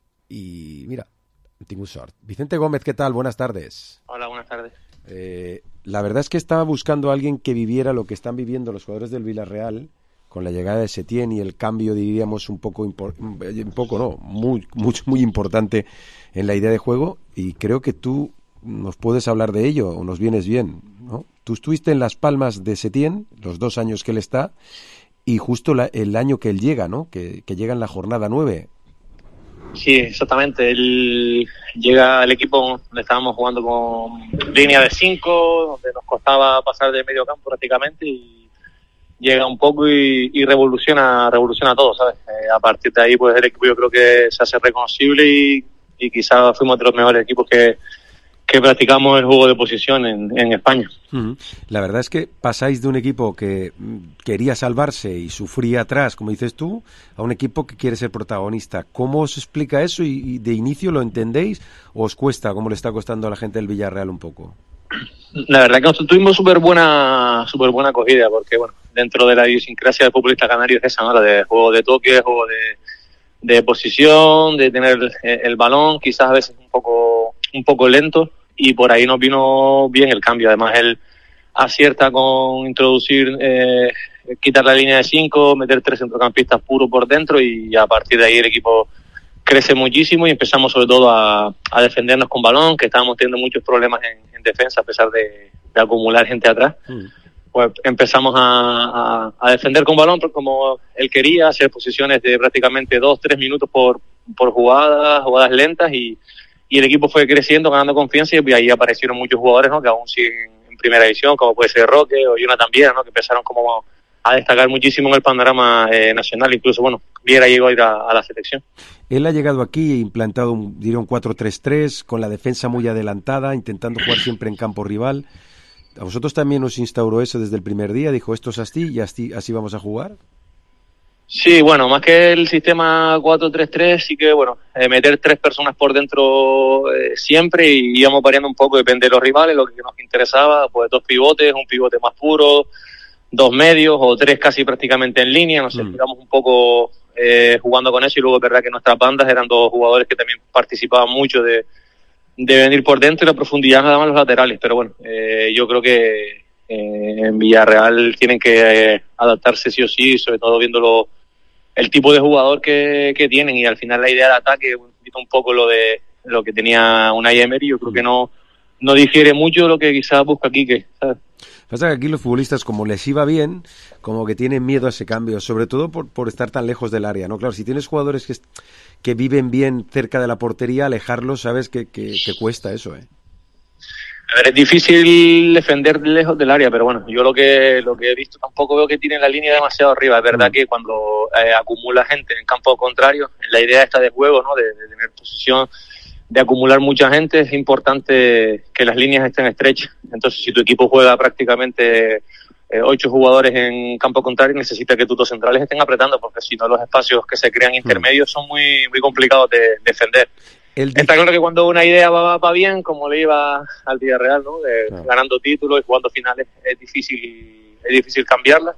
Y mira, he tingut sort. Vicente Gómez, ¿qué tal? Buenas tardes. Hola, buenas tardes. Eh, la verdad es que estaba buscando a alguien que viviera lo que están viviendo los jugadores del Villarreal con la llegada de Setién y el cambio, diríamos, un poco, impor- un poco no, muy, muy, muy importante en la idea de juego, y creo que tú nos puedes hablar de ello, o nos vienes bien, ¿no? Tú estuviste en Las Palmas de Setién, los dos años que él está, y justo la, el año que él llega, ¿no? Que, que llega en la jornada nueve. Sí, exactamente. Él llega al equipo donde estábamos jugando con línea de cinco, donde nos costaba pasar de medio campo prácticamente, y llega un poco y, y revoluciona revoluciona todo, ¿sabes? Eh, a partir de ahí, pues el equipo yo creo que se hace reconocible y, y quizás fuimos de los mejores equipos que, que practicamos el juego de posición en, en España. Uh-huh. La verdad es que pasáis de un equipo que quería salvarse y sufría atrás, como dices tú, a un equipo que quiere ser protagonista. ¿Cómo os explica eso y, y de inicio lo entendéis o os cuesta, como le está costando a la gente del Villarreal un poco? La verdad que nosotros tuvimos súper buena súper buena acogida, porque bueno, dentro de la idiosincrasia del futbolista canario es esa, ¿no? La de juego de toque, juego de, de posición, de tener el, el balón, quizás a veces un poco un poco lento, y por ahí nos vino bien el cambio. Además él acierta con introducir, eh, quitar la línea de cinco, meter tres centrocampistas puros por dentro, y a partir de ahí el equipo crece muchísimo y empezamos sobre todo a, a defendernos con balón, que estábamos teniendo muchos problemas en, en defensa a pesar de, de acumular gente atrás. Mm. Pues empezamos a, a, a defender con balón como él quería, hacer posiciones de prácticamente dos, tres minutos por, por jugadas, jugadas lentas, y, y el equipo fue creciendo, ganando confianza, y ahí aparecieron muchos jugadores, ¿no? Que aún siguen en primera división, como puede ser Roque o Jonathan Viera, ¿no? Que empezaron como a destacar muchísimo en el panorama eh, nacional. Incluso, bueno, Viera llegó a ir a, a la selección. Él ha llegado aquí e implantado un, diría un cuatro tres tres, con la defensa muy adelantada, intentando jugar siempre en campo rival. ¿A vosotros también os instauró eso desde el primer día? ¿Dijo esto es así y así, así vamos a jugar? Sí, bueno, más que el sistema cuatro tres tres, sí que, bueno, eh, meter tres personas por dentro eh, siempre, y íbamos variando un poco, depende de los rivales, lo que nos interesaba, pues dos pivotes, un pivote más puro, dos medios o tres casi prácticamente en línea, nos mm. íbamos un poco eh, jugando con eso, y luego es verdad que nuestras bandas eran dos jugadores que también participaban mucho de, de venir por dentro, y la profundidad nada más los laterales. Pero bueno, eh, yo creo que eh, en Villarreal tienen que eh, adaptarse sí o sí, sobre todo viéndolo el tipo de jugador que, que tienen, y al final la idea de ataque un poco lo de lo que tenía Unai Emery. Yo creo que no no difiere mucho de lo que quizás busca Quique, ¿sabes? Pasa que aquí los futbolistas, como les iba bien, como que tienen miedo a ese cambio, sobre todo por, por estar tan lejos del área, ¿no? Claro, si tienes jugadores que, que viven bien cerca de la portería, alejarlos, sabes que, que, que cuesta eso, ¿eh? A ver, es difícil defender lejos del área, pero bueno, yo lo que lo que he visto tampoco veo que tienen la línea demasiado arriba. Es verdad mm. que cuando eh, acumula gente en campo contrario, en la idea esta de juego, ¿no? De, de tener posición, de acumular mucha gente, es importante que las líneas estén estrechas. Entonces, si tu equipo juega prácticamente eh, ocho jugadores en campo contrario, necesita que tus dos centrales estén apretando, porque si no los espacios que se crean intermedios son muy muy complicados de defender. El Está claro que cuando una idea va, va bien, como le iba al Villarreal, ¿no? De, no. Ganando títulos y jugando finales, es difícil es difícil cambiarla.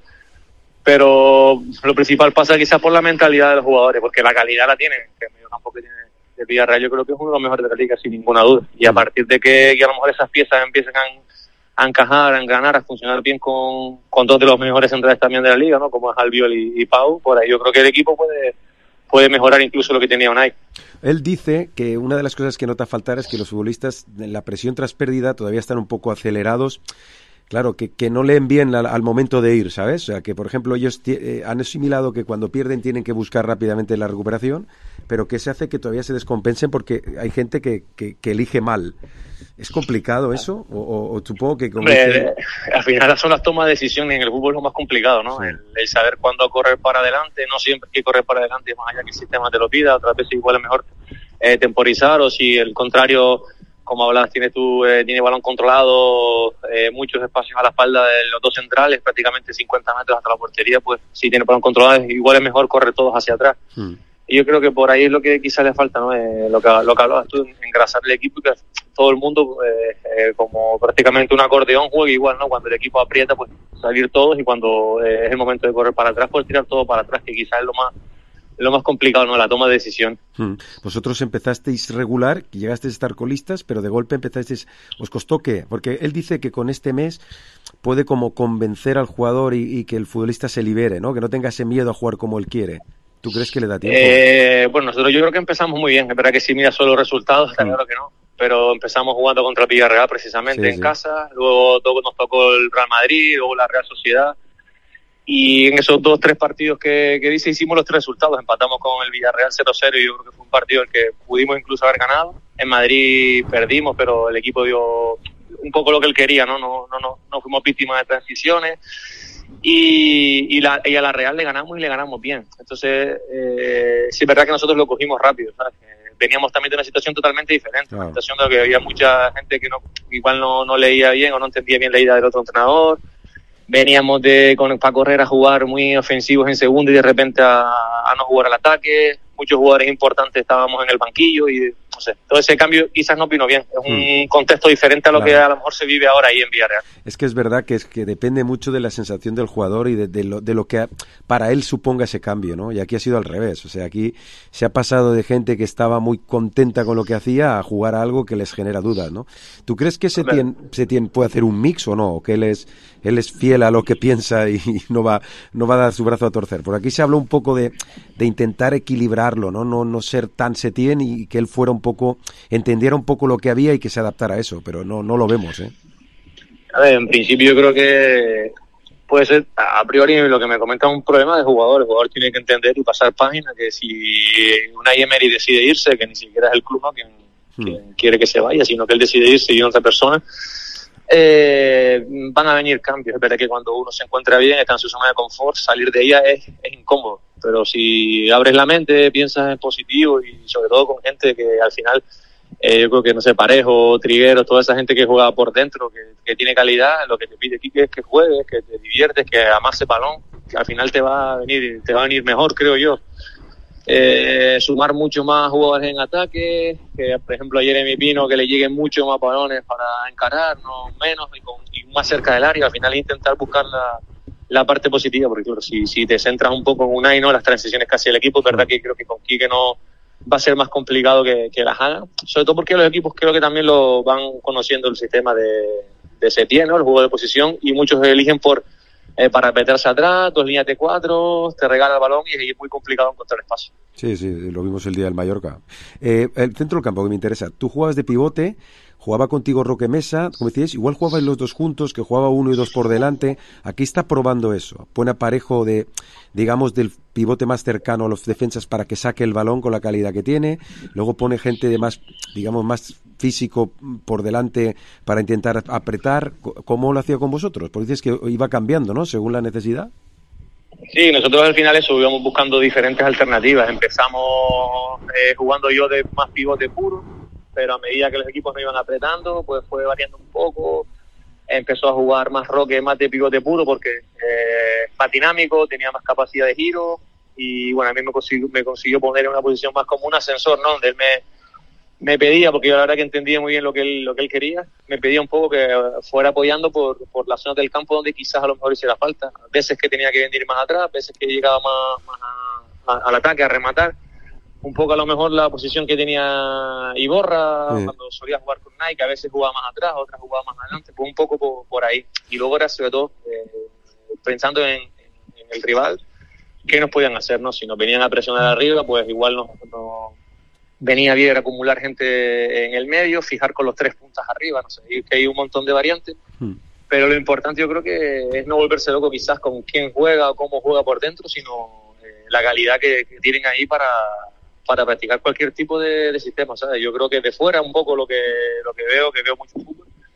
Pero lo principal pasa quizás por la mentalidad de los jugadores, porque la calidad la tienen, que el medio campo que tiene el Villarreal yo creo que es uno de los mejores de la liga, sin ninguna duda. Y a partir de que, que a lo mejor esas piezas empiecen a, a encajar, a engranar, a funcionar bien con, con dos de los mejores centrales también de la liga, ¿no? Como es Albiol y, y Pau, por ahí yo creo que el equipo puede puede mejorar incluso lo que tenía Unai. Él dice que una de las cosas que nota faltar es que los futbolistas, en la presión tras pérdida, todavía están un poco acelerados. Claro, que, que no leen bien al, al momento de ir, ¿sabes? O sea, que por ejemplo ellos t- eh, han asimilado que cuando pierden tienen que buscar rápidamente la recuperación, pero que se hace que todavía se descompensen porque hay gente que, que, que elige mal. ¿Es complicado eso? O, o, o supongo que... Como Hombre, dice... Al final son las tomas de decisiones en el fútbol lo más complicado, ¿no? Sí. El, el saber cuándo correr para adelante, no siempre hay que correr para adelante, más allá que el sistema te lo pida, otras veces igual es mejor eh, temporizar, o si el contrario como hablas, tiene tú, eh, tiene balón controlado, eh, muchos espacios a la espalda de los dos centrales, prácticamente cincuenta metros hasta la portería, pues si tiene balón controlado igual es mejor correr todos hacia atrás. Mm. Y yo creo que por ahí es lo que quizás le falta, ¿no? Eh, lo que lo que hablabas tú, engrasar el equipo y que todo el mundo, eh, eh, como prácticamente un acordeón, juegue igual, ¿no? Cuando el equipo aprieta, pues salir todos, y cuando eh, es el momento de correr para atrás, pues tirar todo para atrás, que quizás es lo más lo más complicado, ¿no? La toma de decisión. Hmm. Vosotros empezasteis regular, llegasteis a estar colistas, pero de golpe empezasteis... ¿Os costó qué? Porque él dice que con este mes puede como convencer al jugador y, y que el futbolista se libere, ¿no? Que no tenga ese miedo a jugar como él quiere. ¿Tú crees que le da tiempo? Eh, bueno, nosotros yo creo que empezamos muy bien. Es verdad que si miras solo los resultados, está claro que no. Pero empezamos jugando contra el Villarreal precisamente, sí, en sí. casa. Luego todo, nos tocó el Real Madrid, luego la Real Sociedad. Y en esos dos, tres partidos que, que dice, hicimos los tres resultados. Empatamos con el Villarreal cero cero y yo creo que fue un partido en el que pudimos incluso haber ganado. En Madrid perdimos, pero el equipo dio un poco lo que él quería, ¿no? No, no, no, no fuimos víctimas de transiciones. Y, y, la, y a la Real le ganamos y le ganamos bien. Entonces, eh, sí es verdad que nosotros lo cogimos rápido, ¿sabes? Eh, veníamos también de una situación totalmente diferente, claro. Una situación de que había mucha gente que no, igual no, no leía bien o no entendía bien la idea del otro entrenador. Veníamos de con, para correr a jugar muy ofensivos en segunda y de repente a, a no jugar al ataque. Muchos jugadores importantes estábamos en el banquillo y no sé, todo ese cambio quizás no vino bien. Es un mm. contexto diferente a lo claro. que a lo mejor se vive ahora ahí en Villarreal. Es que es verdad que es que depende mucho de la sensación del jugador y de, de, lo, de lo que para él suponga ese cambio, ¿no? Y aquí ha sido al revés. O sea, aquí se ha pasado de gente que estaba muy contenta con lo que hacía a jugar a algo que les genera dudas, ¿no? ¿Tú crees que Setién, Setién puede hacer un mix o no? ¿O que él es él es fiel a lo que piensa y no va no va a dar su brazo a torcer? Por aquí se habló un poco de, de intentar equilibrarlo, ¿no? No no ser tan Setién y que él fuera un poco, entendiera un poco lo que había y que se adaptara a eso, pero no no lo vemos, ¿eh? A ver, en principio yo creo que puede ser, a priori lo que me comenta, un problema de jugador. El jugador tiene que entender y pasar página, que si una Emery decide irse, que ni siquiera es el club, ¿no? quien, hmm. quien quiere que se vaya, sino que él decide irse y otra persona, eh, van a venir cambios. Es verdad que cuando uno se encuentra bien, está en su zona de confort, salir de ella es, es incómodo, pero si abres la mente, piensas en positivo y sobre todo con gente que al final, eh, yo creo que, no sé, Parejo, Trigueros, toda esa gente que juega por dentro, que, que tiene calidad, lo que te pide aquí es que juegues, que te diviertes, que amases balón, que al final te va a venir, te va a venir mejor, creo yo. Eh, sumar mucho más jugadores en ataque, que por ejemplo a Jeremy Pino que le lleguen mucho más balones para encarar, no menos, y, con, y más cerca del área. Al final intentar buscar la, la parte positiva, porque claro, si, si te centras un poco en Unai, ¿no? Las transiciones casi del equipo, es verdad que creo que con Quique no va a ser más complicado que, que las haga, sobre todo porque los equipos creo que también lo van conociendo el sistema de, de Setién, ¿no? El juego de posición, y muchos eligen por Eh, para meterse atrás, dos líneas de cuatro, te regala el balón y es muy complicado encontrar espacio. Sí, sí, lo vimos el día del Mallorca. Eh, el centro del campo que me interesa, tú jugabas de pivote, jugaba contigo Roque Mesa, como decías, igual jugabais los dos juntos, que jugaba uno y dos por delante. Aquí está probando eso, pone aparejo de, digamos, del pivote más cercano a los defensas para que saque el balón con la calidad que tiene, luego pone gente de más, digamos, más físico por delante para intentar apretar. ¿Cómo lo hacía con vosotros? Porque dices que iba cambiando, ¿no? Según la necesidad. Sí, nosotros al final eso, íbamos buscando diferentes alternativas. Empezamos eh, jugando yo de más pivote puro, pero a medida que los equipos me iban apretando, pues fue variando un poco. Empezó a jugar más Roque, más de pivote puro, porque eh, más dinámico, tenía más capacidad de giro, y bueno, a mí me consiguió, me consiguió poner en una posición más como un ascensor, ¿no? Donde él me, me pedía, porque yo la verdad que entendía muy bien lo que él, lo que él quería, me pedía un poco que fuera apoyando por, por las zonas del campo donde quizás a lo mejor hiciera falta. Veces que tenía que venir más atrás, veces que llegaba más, más a, a, al ataque, a rematar. Un poco a lo mejor la posición que tenía Iborra, sí, cuando solía jugar con Nike, a veces jugaba más atrás, otras jugaba más adelante, pues un poco por, por ahí. Y luego era sobre todo eh, pensando en, en el rival, qué nos podían hacer, ¿no? Si nos venían a presionar arriba, pues igual nos, nos venía bien acumular gente en el medio, fijar con los tres puntas arriba, no sé, y que hay un montón de variantes. Hmm. Pero lo importante yo creo que es no volverse loco quizás con quién juega o cómo juega por dentro, sino eh, la calidad que, que tienen ahí para para practicar cualquier tipo de, de sistema, ¿sabes? Yo creo que de fuera un poco lo que lo que veo, que veo mucho fútbol,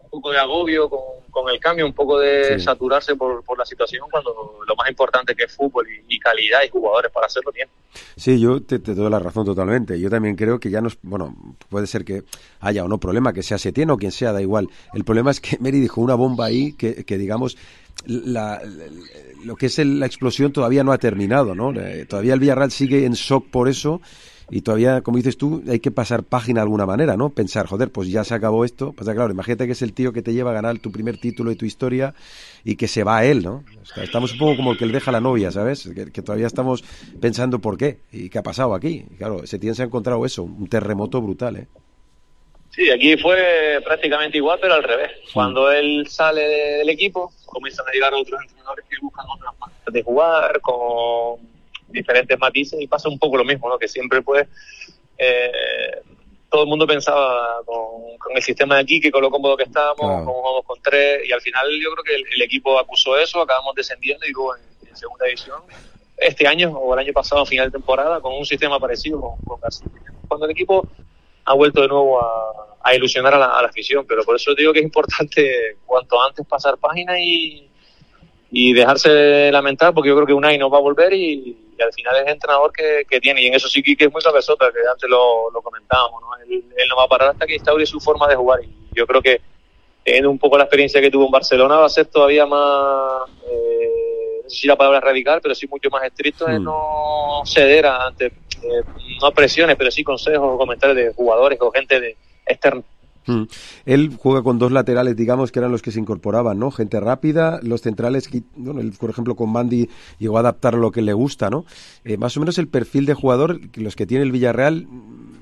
un poco de agobio con, con el cambio, un poco de Sí. saturarse por, por la situación, cuando lo más importante que es fútbol y, y calidad y jugadores para hacerlo bien. Sí, yo te, te doy la razón totalmente. Yo también creo que ya no es, bueno, puede ser que haya o no problema, que sea Setién o quien sea, da igual. El problema es que Meri dijo una bomba ahí que, que digamos, la, la- lo que es el- la explosión todavía no ha terminado, ¿no? Eh, Todavía el Villarreal sigue en shock por eso y todavía, como dices tú, hay que pasar página de alguna manera, ¿no? Pensar, joder, pues ya se acabó esto. Pues claro, imagínate que es el tío que te lleva a ganar tu primer título de tu historia y que se va a él, ¿no? O sea, estamos un poco como el que le deja a la novia, ¿sabes? Que, que todavía estamos pensando por qué y qué ha pasado aquí. Y claro, Setién se ha encontrado eso, un terremoto brutal, ¿eh? Sí, aquí fue prácticamente igual, pero al revés. Cuando él sale del equipo, comienzan a llegar otros entrenadores que buscan otras maneras de jugar, con diferentes matices, y pasa un poco lo mismo, ¿no? Que siempre, pues, eh, todo el mundo pensaba con, con el sistema de aquí, que con lo cómodo que estábamos, Claro. con un dos con tres, y al final yo creo que el, el equipo acusó eso, acabamos descendiendo y luego en, en segunda división, este año o el año pasado, a final de temporada, con un sistema parecido con, con García. Cuando el equipo ha vuelto de nuevo a, a ilusionar a la, a la afición, pero por eso digo que es importante cuanto antes pasar página y, y dejarse de lamentar, porque yo creo que Unai no va a volver y, y al final es el entrenador que, que tiene, y en eso sí que es muy cabezota, que antes lo, lo comentábamos, ¿no? Él, él no va a parar hasta que instaure su forma de jugar, y yo creo que teniendo un poco la experiencia que tuvo en Barcelona va a ser todavía más, eh, no sé si la palabra es radical, pero sí mucho más estricto en Mm. no ceder ante, eh, no presiones, pero sí consejos o comentarios de jugadores o gente de externa. Mm. Él juega con dos laterales, digamos, que eran los que se incorporaban, ¿no? Gente rápida, los centrales, que, bueno, él, por ejemplo, con Mandy llegó a adaptar a lo que le gusta, ¿no? Eh, más o menos el perfil de jugador, que los que tiene el Villarreal, mm,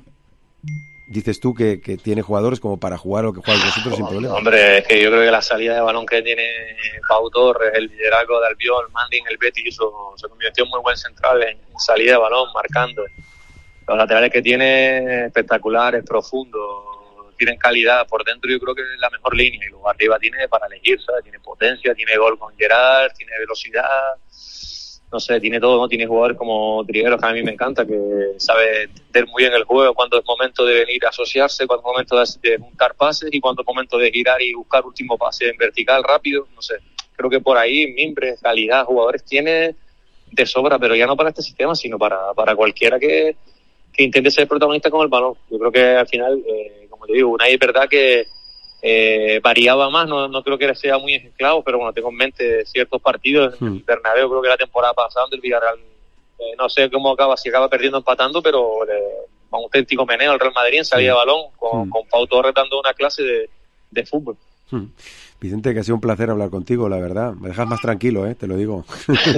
dices tú que, que tiene jugadores como para jugar o que juegan vosotros sin problema. Hombre, es que yo creo que la salida de balón que tiene Pau Torres, el liderazgo de Albiol, Mandy en el Betis, hizo- se convirtió en muy buen central en, en salida de balón, marcando. Los laterales que tiene, espectaculares, profundos, tienen calidad. Por dentro yo creo que es la mejor línea, y luego arriba tiene para elegir, ¿sabes? Tiene potencia, tiene gol con Gerard, tiene velocidad, no sé, tiene todo, ¿no? Tiene jugadores como Trigueros, que a mí me encanta, que sabe entender muy bien el juego, cuando es momento de venir a asociarse, cuando es momento de, de juntar pases y cuando es momento de girar y buscar último pase en vertical rápido, no sé. Creo que por ahí Mimbre, calidad, jugadores tiene de sobra, pero ya no para este sistema, sino para, para cualquiera que, que intente ser protagonista con el balón. Yo creo que al final, eh, como te digo, Unai es verdad que eh, variaba más, no, no creo que sea muy esclavo, pero bueno, tengo en mente ciertos partidos. En el Bernabéu, creo que la temporada pasada, donde el Villarreal, eh, no sé cómo acaba, si acaba perdiendo, empatando, pero eh, un auténtico meneo al Real Madrid en salida de balón, con, Mm. con Pau Torres dando una clase de, de fútbol. Mm. Vicente, que ha sido un placer hablar contigo, la verdad. Me dejas más tranquilo, ¿eh? Te lo digo.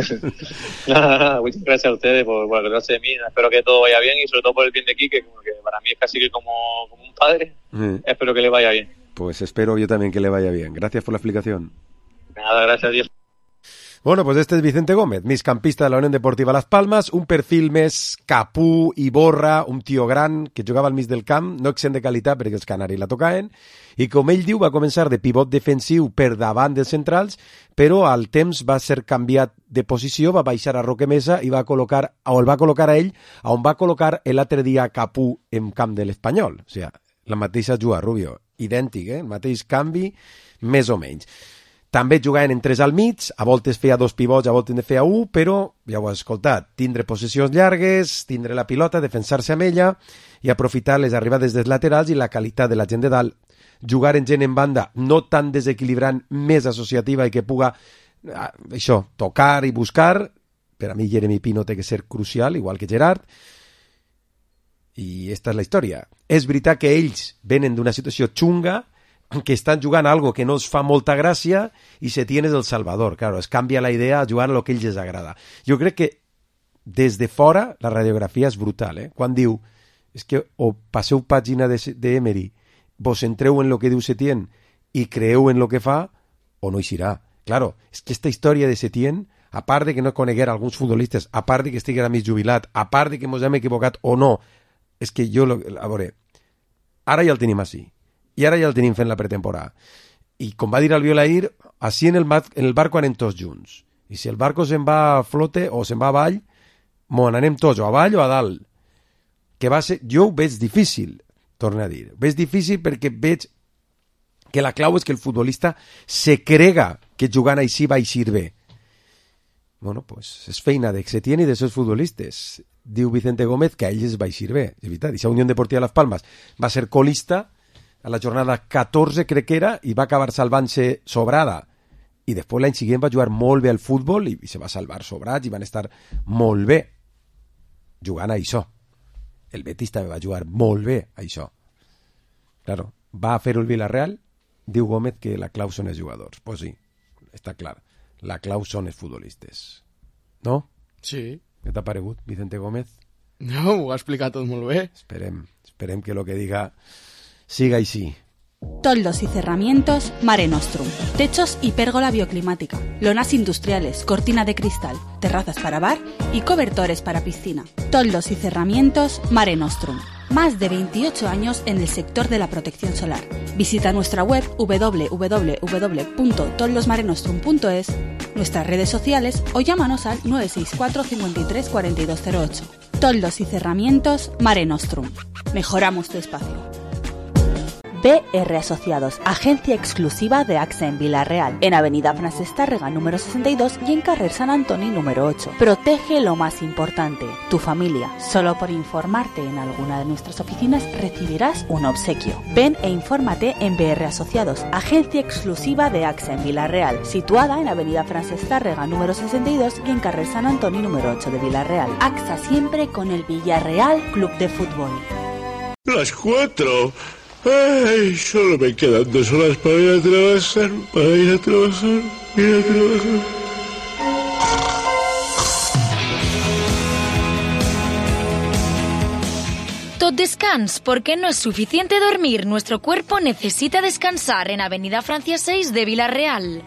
Nada, nada, muchas gracias a ustedes por, por acordarse de mí. Espero que todo vaya bien y sobre todo por el bien de Quique, que para mí es casi que como, como un padre. Mm. Espero que le vaya bien. Pues espero yo también que le vaya bien. Gracias por la explicación. Nada, gracias a Dios. Bueno, pues este és Vicente Gómez, migcampista de la Unió Deportiva Las Palmas, un perfil més capú i borra, un tio gran que jugava al mig del camp, no exempt de qualitat perquè els canaris la tocaven, i com ell diu va començar de pivot defensiu per davant dels centrals, però al temps va ser canviat de posició, va baixar a Roque Mesa i va col·locar, o el va col·locar a ell, on va col·locar l'altre dia Capú en camp de l'Espanyol. O sigui, la mateixa juga, Rubio, idèntic, eh? El mateix canvi, més o menys. També jugaven en tres al mig, a voltes feia dos pivots, a voltes ne feia un, però, ja ho has escoltat, tindre possessions llargues, tindre la pilota, defensar-se amb ella i aprofitar les arribades dels laterals i la qualitat de la gent de dalt. Jugar en gent en banda, no tan desequilibrant, més associativa i que puga, ah, això, tocar i buscar. Per a mi Jeremy Pino té que ser crucial, igual que Gerard. I esta és la història. És veritat que ells venen d'una situació xunga, que estan jugant algo que no els fa molta gràcia i se tienes el Salvador. Claro, es canvia la idea a jugar a lo que a ells els agrada. Jo crec que des de fora la radiografia és brutal, eh? Quan diu, és que o passeu pàgina d'Emery, vos entreu en lo que diu Setién i creeu en lo que fa, o no hi serà. Claro, és que esta història de Setién, a part de que no coneguera alguns futbolistes, a part de que estiguera mig jubilat, a part de que mos hem equivocat o no, és que jo, lo, a veure, ara ja el tenim així. I ara ja el tenim fent la pretemporada. I com va dir el Violair, així en el, en el barco anem tots junts. I si el barco se'n va a flote o se'n va avall, mo anem tots o avall o a dalt. Que va ser, jo ho veig difícil, torno a dir. Ho veig difícil perquè veig que la clau és que el futbolista se crega que jugant així va eixir bé. Bueno, pues és feina de Setién i de seus futbolistes. Diu Vicente Gómez que a ells va eixir bé, és veritat. I la Unió Deportiva Las Palmas va ser colista a la jornada catorze, crec que era, i va acabar salvant-se sobrada. I després l'any següent va jugar molt bé al futbol i, i se va salvar sobrats i van estar molt bé jugant a això. El Betis també va jugar molt bé a això. Claro, va a fer el Villarreal, diu Gómez que la clau són els jugadors. Pues sí, està clar. La clau són els futbolistes. No? Sí. Què t'ha paregut, Vicente Gómez? No, ho ha explicat tot molt bé. Esperem, esperem que lo que diga siga així. Toldos y cerramientos Mare Nostrum. Techos y pérgola bioclimática. Lonas industriales, cortina de cristal, terrazas para bar y cobertores para piscina. Toldos y cerramientos Mare Nostrum. Más de veintiocho años en el sector de la protección solar. Visita nuestra web w w w punto toldosmarenostrum punto es, nuestras redes sociales o llámanos al nueve seis cuatro, cinco tres, cuatro dos cero ocho. Toldos y cerramientos Mare Nostrum. Mejoramos tu espacio. B R Asociados, agencia exclusiva de A X A en Vila-real, en Avenida Francesc Tàrrega número sesenta y dos y en Carrer Sant Antoni número ocho. Protege lo más importante, tu familia. Solo por informarte en alguna de nuestras oficinas recibirás un obsequio. Ven e infórmate en B R Asociados, agencia exclusiva de A X A en Vila-real, situada en Avenida Francesc Tàrrega número sesenta y dos y en Carrer Sant Antoni número ocho de Vila-real. A X A siempre con el Villarreal Club de Fútbol. Las cuatro. Ay, solo me quedan dos horas para ir a trabajar, para ir a trabajar, ir a trabajar. Tot descans, porque no es suficiente dormir. Nuestro cuerpo necesita descansar en Avenida Francia seis de Vila-real.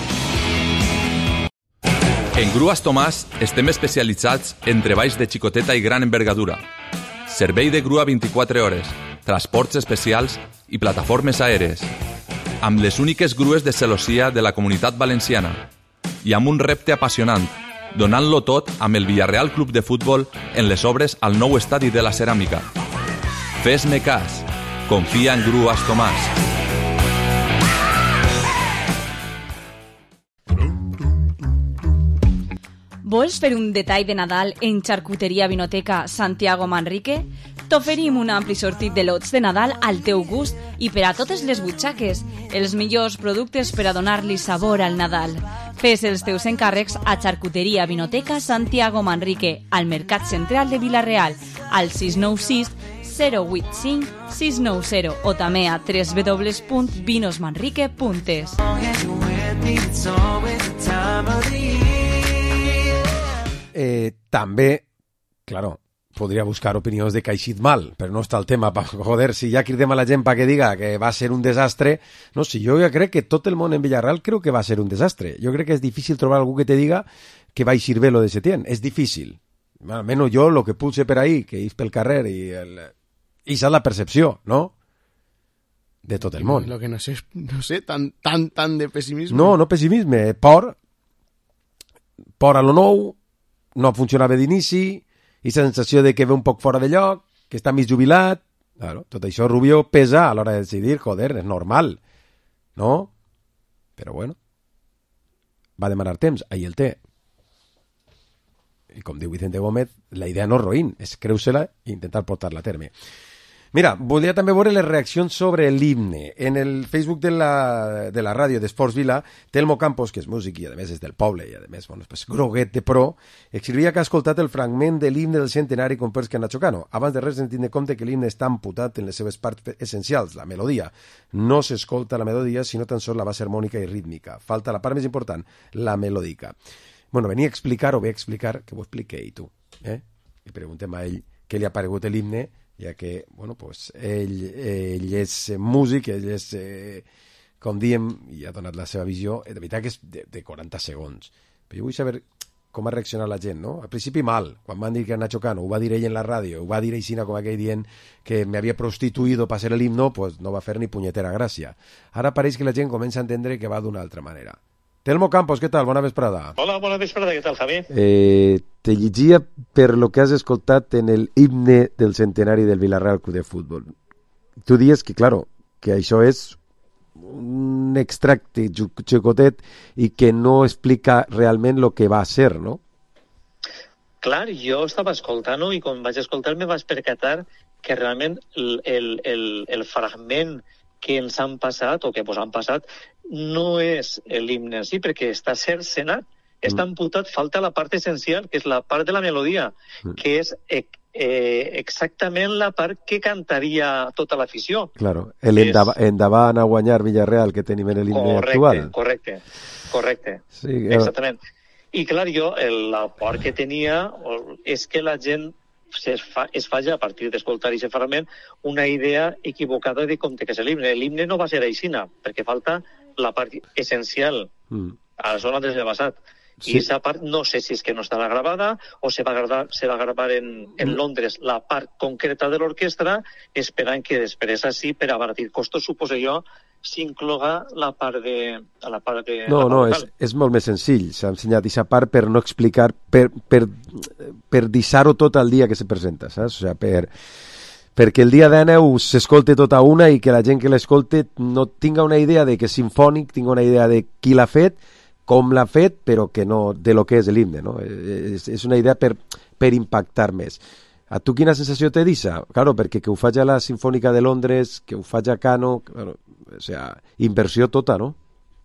En Grues Tomàs estem especialitzats en treballs de xicoteta i gran envergadura. Servei de grua vint-i-quatre hores, transports especials i plataformes aèries, amb les úniques grues de celossia de la Comunitat Valenciana i amb un repte apassionant, donant-lo tot amb el Villarreal Club de Futbol en les obres al nou estadi de la Ceràmica. Fes-me cas, confia en Grues Tomàs. Vols fer un detall de Nadal en Xarcuteria Vinoteca Santiago Manrique? T'oferim un ampli sortit de lots de Nadal al teu gust i per a totes les butxaques, els millors productes per a donar-li sabor al Nadal. Fes els teus encàrrecs a Xarcuteria Vinoteca Santiago Manrique, al Mercat Central de Vila-real, al sis nou sis, zero vuit cinc, sis nou zero o també a w w w punt vinosmanrique punt es. Eh, també, claro, podria buscar opinions de que ha eixit mal, però no està el tema. Pa, joder, si ja cridem a la gent perquè diga que va ser un desastre, no, si jo ja crec que tot el món en Villarreal creu que va ser un desastre. Jo crec que és difícil trobar algú que te diga que va eixir bé lo de Setién. És difícil. Bueno, almenys jo, lo que pulse per ahí, que és pel carrer, i el... i és la percepció, no? De tot el món. Lo que no sé, no sé, tan, tan, tan de pessimisme. No, no pessimisme, por, por a lo nou, no funcionava d'inici, i la sensació de que ve un poc fora de lloc, que està mig jubilat. Claro, tot això Rubio pesa a l'hora de decidir, joder, és normal, no? Però bueno, va demanar temps, ahí el té. I com diu Vicente Gómez, la idea no és roïn, és creure-se-la i intentar portar-la a terme. Mira, volia també veure les reaccions sobre l'himne. En el Facebook de la, de la ràdio d'Esports Vila, Telmo Campos, que és músic i a més és del poble i a més, bueno, pues, groguet de pro, escrivia que ha escoltat el fragment de l'himne del centenari compers que Nacho Cano. Abans de res hem de compte que l'himne està amputat en les seves parts essencials, la melodia. No s'escolta la melodia, sinó tan sols la base harmònica i rítmica. Falta la part més important, la melòdica. Bueno, venia a explicar, o ve a explicar, que ho expliqui ell, tu. Eh? I preguntem a ell què li ha paregut l'himne, ja que, bueno, pues, ell, ell és músic, ell és, eh, com diem, i ha donat la seva visió, de veritat que és de, de quaranta segons. Però jo vull saber com ha reaccionat la gent, no? Al principi mal, quan van dir que Nacho Cano ho va dir ell en la ràdio, ho va dir aixina com aquell dient que me havia prostituïdo per ser el himno, pues no va fer ni punyetera gràcia. Ara pareix que la gent comença a entendre que va d'una altra manera. Telmo Campos, què tal? Bona vesprada. Hola, bona vesprada, què tal, Javi? Eh, te llegia per lo que has escoltat en el himne del centenari del Villarreal Club de Futbol. Tu dies que, claro, que això és un extracte xicotet i que no explica realment el que va ser, no? Clar, jo estava escoltant-ho i quan vaig escoltar me vaig percatar que realment el, el, el, el fragment que ens han passat o que ens han passat no és l'himne en si, perquè està cercenat, està mm. amputat, falta la part essencial, que és la part de la melodia, mm. que és eh, eh, exactament la part que cantaria tota l'afició. Claro, el és... endava, endavant a guanyar Villarreal que tenim en l'himne actual. Correcte, correcte, sí, exactament. I clar, jo el, la por que tenia és que la gent es, fa, es faci a partir d'escoltar aquest fragment una idea equivocada de com té que ser l'himne. L'himne no va ser aixina, perquè falta la part essencial. Mm. A la zona del basat. Sí. I aquesta part no sé si és que no estarà gravada o se va gravar, se va gravar en, en Londres la part concreta de l'orquestra, esperant que després així, per abaratir costos, suposo jo, s'incloga la part de... La part de no, la no, és, és molt més senzill. S'ha ensenyat aquesta part per no explicar, per, per, per deixar-ho tot el dia que se presenta, saps? O sigui, per... perquè el dia d'aneu s'escolte tota una i que la gent que l'escolte no tinga una idea de que és sinfònic, tinga una idea de qui l'ha fet, com l'ha fet, però que no de lo que és l'himne, no? És, és una idea per, per impactar més. A tu quina sensació te deixa? Claro, perquè que ho faig a la Sinfònica de Londres, que ho faig a Cano, claro, o sea, inversió tota, no?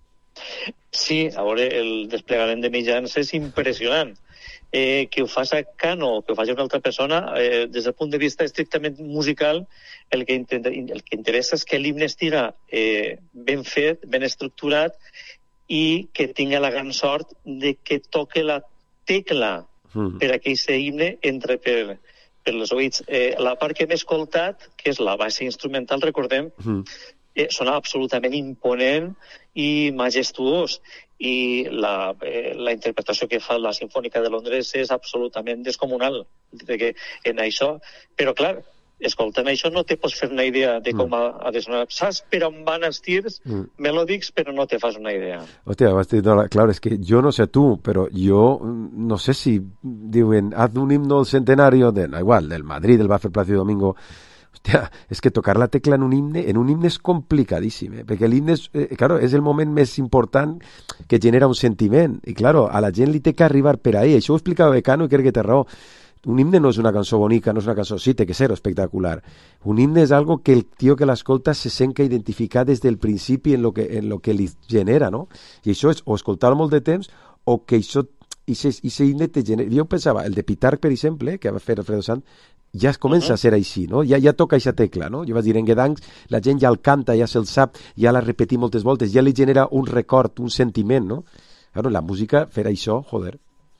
Sí, a veure, el desplegament de mitjans és impressionant. Eh, que ho fas a Cano o que ho faci una altra persona, eh, des del punt de vista estrictament musical, el que, intenta, el que interessa és que l'himne estiga eh, ben fet, ben estructurat, i que tinga la gran sort de que toque la tecla mm. per a que aquest himne entre per, per els oïts. Eh, la part que hem escoltat, que és la base instrumental, recordem, mm. eh, sona absolutament imponent i majestuós. I la, eh, la interpretació que fa la Sinfònica de Londres és absolutament descomunal de que en això. Però, clar, escoltant això no te pots fer una idea de com mm. ha, ha de sonar. Saps per on van els tirs mm. melòdics, però no te fas una idea. Hòstia, vas dir, no, claro, es que yo no sé tú, pero yo no sé si diuen, haz un himno del centenario, de, no, igual, del Madrid, del Baffer Plácido Domingo. Hòstia, és que tocar la tecla en un himne, en un himne és complicadíssim, eh? Perquè l'himne és, eh, claro, és el moment més important que genera un sentiment, i claro, a la gent li té que arribar per ahí. Això ho explicava Becano i crec que té raó. Un himne no és una cançó bonica, no és una cançó, sí, té que ser espectacular. Un himne és algo que el tio que l'escolta se sent que identificar des del principi en lo que, en lo que li genera, no? I això és o escoltar molt de temps o que això, aquest himne te genera... Jo pensava, el de Pitarch, per exemple, que va fer Alfredo Sant, ja es comença uh-huh. a ser així, no? Ja, ja toca aquesta tecla, no? Jo vaig dir, en Gedanks, la gent ja el canta, ja se'l sap, ja l'ha repetit moltes voltes, ja li genera un record, un sentiment, no? Claro, la música, fer això, joder...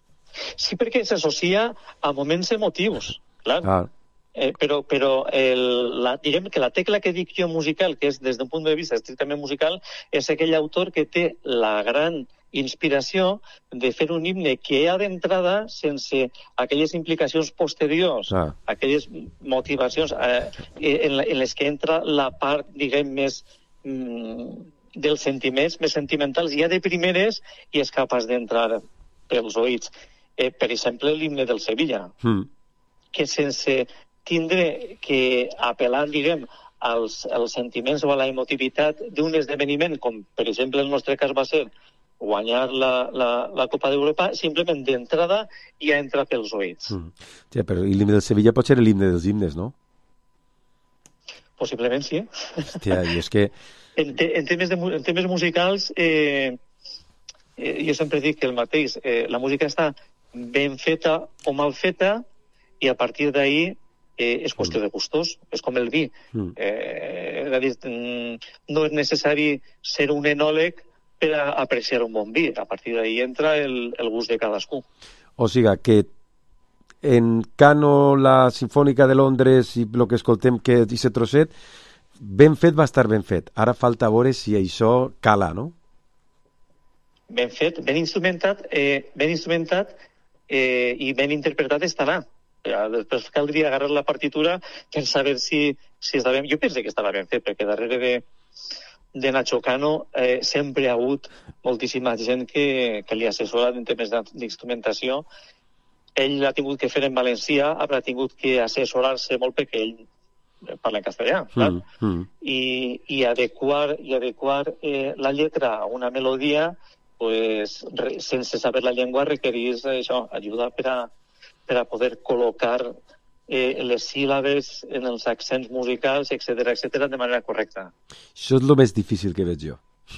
Sí, perquè s'associa a moments emotius, clar. Ah. Eh, però però el, la, diguem que la tecla que dic jo musical, que és des d'un punt de vista estrictament musical, és aquell autor que té la gran inspiració de fer un himne que ha d'entrada, sense aquelles implicacions posteriors, ah. aquelles motivacions eh, en, en les que entra la part, diguem, més mm, dels sentiments, més sentimentals, ja de primeres, i és capaç d'entrar pels oïts. Eh, per exemple, l'himne del Sevilla, mm. que sense tindre que apel·lar, diguem, als, als sentiments o a la emotivitat d'un esdeveniment, com per exemple el nostre cas va ser guanyar la, la, la Copa d'Europa, simplement d'entrada ja entra pels oïts. Mm. Sí, però l'himne del Sevilla pot ser l'himne dels himnes, no? Possiblement sí. Hòstia, i és que... En, te, en, temes, de, en temes musicals, eh, eh, jo sempre dic que el mateix, eh, la música està ben feta o mal feta, i a partir d'ahí eh, és qüestió de gustos, és com el vi. Mm. Eh, és a dir, no és necessari ser un enòleg per a apreciar un bon vi. A partir d'ahí entra el, el gust de cadascú. O sigui que en Cano, la Sinfònica de Londres i el que escoltem que és aquest trosset, ben fet va estar ben fet. Ara falta veure si això cala, no? Ben fet, ben instrumentat, eh, ben instrumentat eh, i ben interpretat estarà. Després caldria agarrar la partitura per saber si, si està ben... Jo penso que estarà ben fet, perquè darrere de, de Nacho Cano eh, sempre ha hagut moltíssima gent que, que li assessora en temes d'instrumentació. Ell l'ha tingut que fer en valencià, haurà tingut que assessorar-se molt perquè ell parla en castellà, clar. Mm, mm. I, i adequar, i adequar eh, la lletra a una melodia, pues, re, sense saber la llengua, requereix això, ajuda per a, per a poder col·locar eh, les síl·labes en els accents musicals, etcètera, etcètera, de manera correcta. Això és el més difícil que veig jo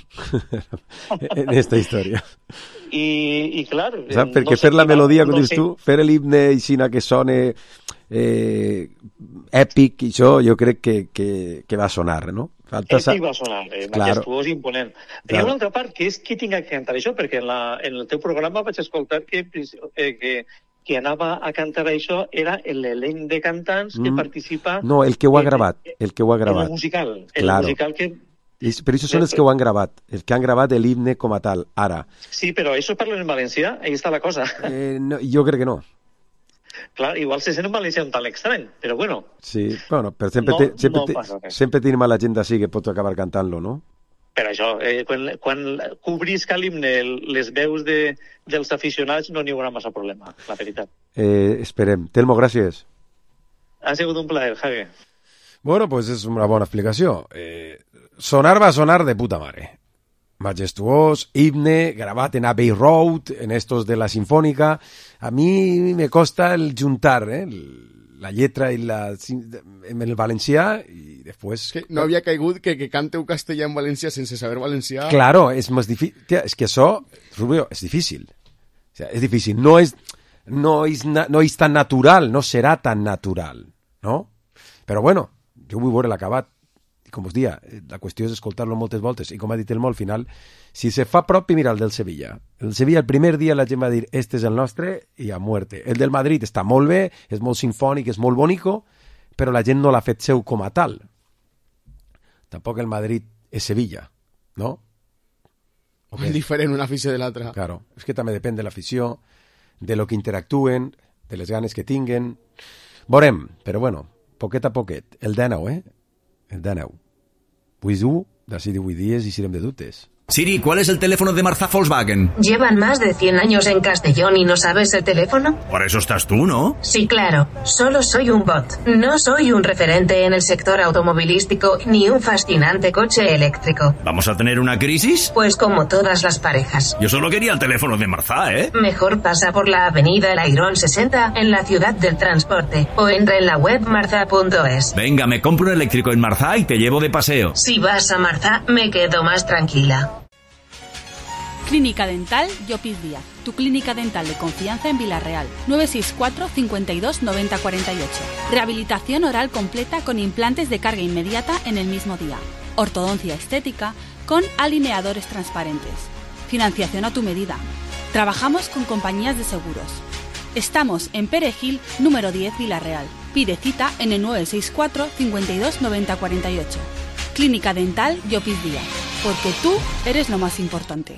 en esta història. I, i clar... Saps? Perquè no fer la melodia, com no dius sé. tu, fer l'himne així que sone eh, èpic, i això jo crec que, que, que va sonar, no? Falta èpic va sonar, eh, claro. Majestuós i imponent. Claro. Hi ha una altra part, que és qui tinga que cantar això, perquè en, la, en el teu programa vaig escoltar que, eh, que que anava a cantar això era l'elenc de cantants que mm. participa... No, el que ho ha gravat, el que ho ha gravat. El musical, el claro. musical que... I, però això són els que ho han gravat, els que han gravat l'himne com a tal, ara. Sí, però això parlen en valencià, ahí està la cosa. Eh, no, jo crec que no. Clar, igual se sent en valencià un tal estrany, però bueno. Sí, bueno, però sempre, no, te, sempre, no te, sempre tenim a la gent d'ací que pot acabar cantant-lo, no? Per això, eh, quan, quan cobrisca l'himne les veus de, dels aficionats no n'hi haurà massa problema, la veritat. Eh, esperem. Telmo, gràcies. Ha sigut un plaer, Javi. Bueno, pues és una bona explicació. Eh, sonar va sonar de puta mare. Majestuós, himne, gravat en Abbey Road, en estos de la Sinfònica. A mi me costa el juntar, eh, la lletra i la, en el valencià i després... Que no havia caigut que, que canteu castellà en valencià sense saber valencià. Claro, és més difícil. És que això, Rubio, és difícil. O sea, és difícil. No és, no, és, no és tan natural, no serà tan natural, no? Però bueno, jo vull veure l'acabat. I com us dia, la qüestió és escoltar-lo moltes voltes. I com ha dit el Mo, al final, si se fa propi, mira el del Sevilla. El Sevilla, el primer dia la gent va dir este és el nostre i a muerte. El del Madrid està molt bé, és molt sinfònic, és molt bonico, però la gent no l'ha fet seu com a tal. Tampoc el Madrid és Sevilla, no? Okay. És diferent una afició de l'altra. Claro, és que també depèn de l'afició, de lo que interactuen, de les ganes que tinguen. Veurem, però bueno, poquet a poquet. El Dèneu, eh? El Dèneu. Vull dir, d'ací divuit dies i serem de dubtes. Siri, ¿cuál es el teléfono de Marzá Volkswagen? Llevan más de cien años en Castellón y no sabes el teléfono. Por eso estás tú, ¿no? Sí, claro. Solo soy un bot. No soy un referente en el sector automovilístico ni un fascinante coche eléctrico. ¿Vamos a tener una crisis? Pues como todas las parejas. Yo solo quería el teléfono de Marzá, ¿eh? Mejor pasa por la avenida El Airón sesenta en la ciudad del transporte o entra en la web marza punto es. Venga, me compro un eléctrico en Marzá y te llevo de paseo. Si vas a Marzá, me quedo más tranquila. Clínica Dental Llopis Díaz, tu clínica dental de confianza en Vila-real. nueve seis cuatro, cincuenta y dos, noventa cuarenta y ocho. Rehabilitación oral completa con implantes de carga inmediata en el mismo día. Ortodoncia estética con alineadores transparentes. Financiación a tu medida. Trabajamos con compañías de seguros. Estamos en Perejil, número diez, Vila-real. Pide cita en el nueve seis cuatro, cincuenta y dos, noventa cuarenta y ocho. Clínica Dental Llopis Díaz, porque tú eres lo más importante.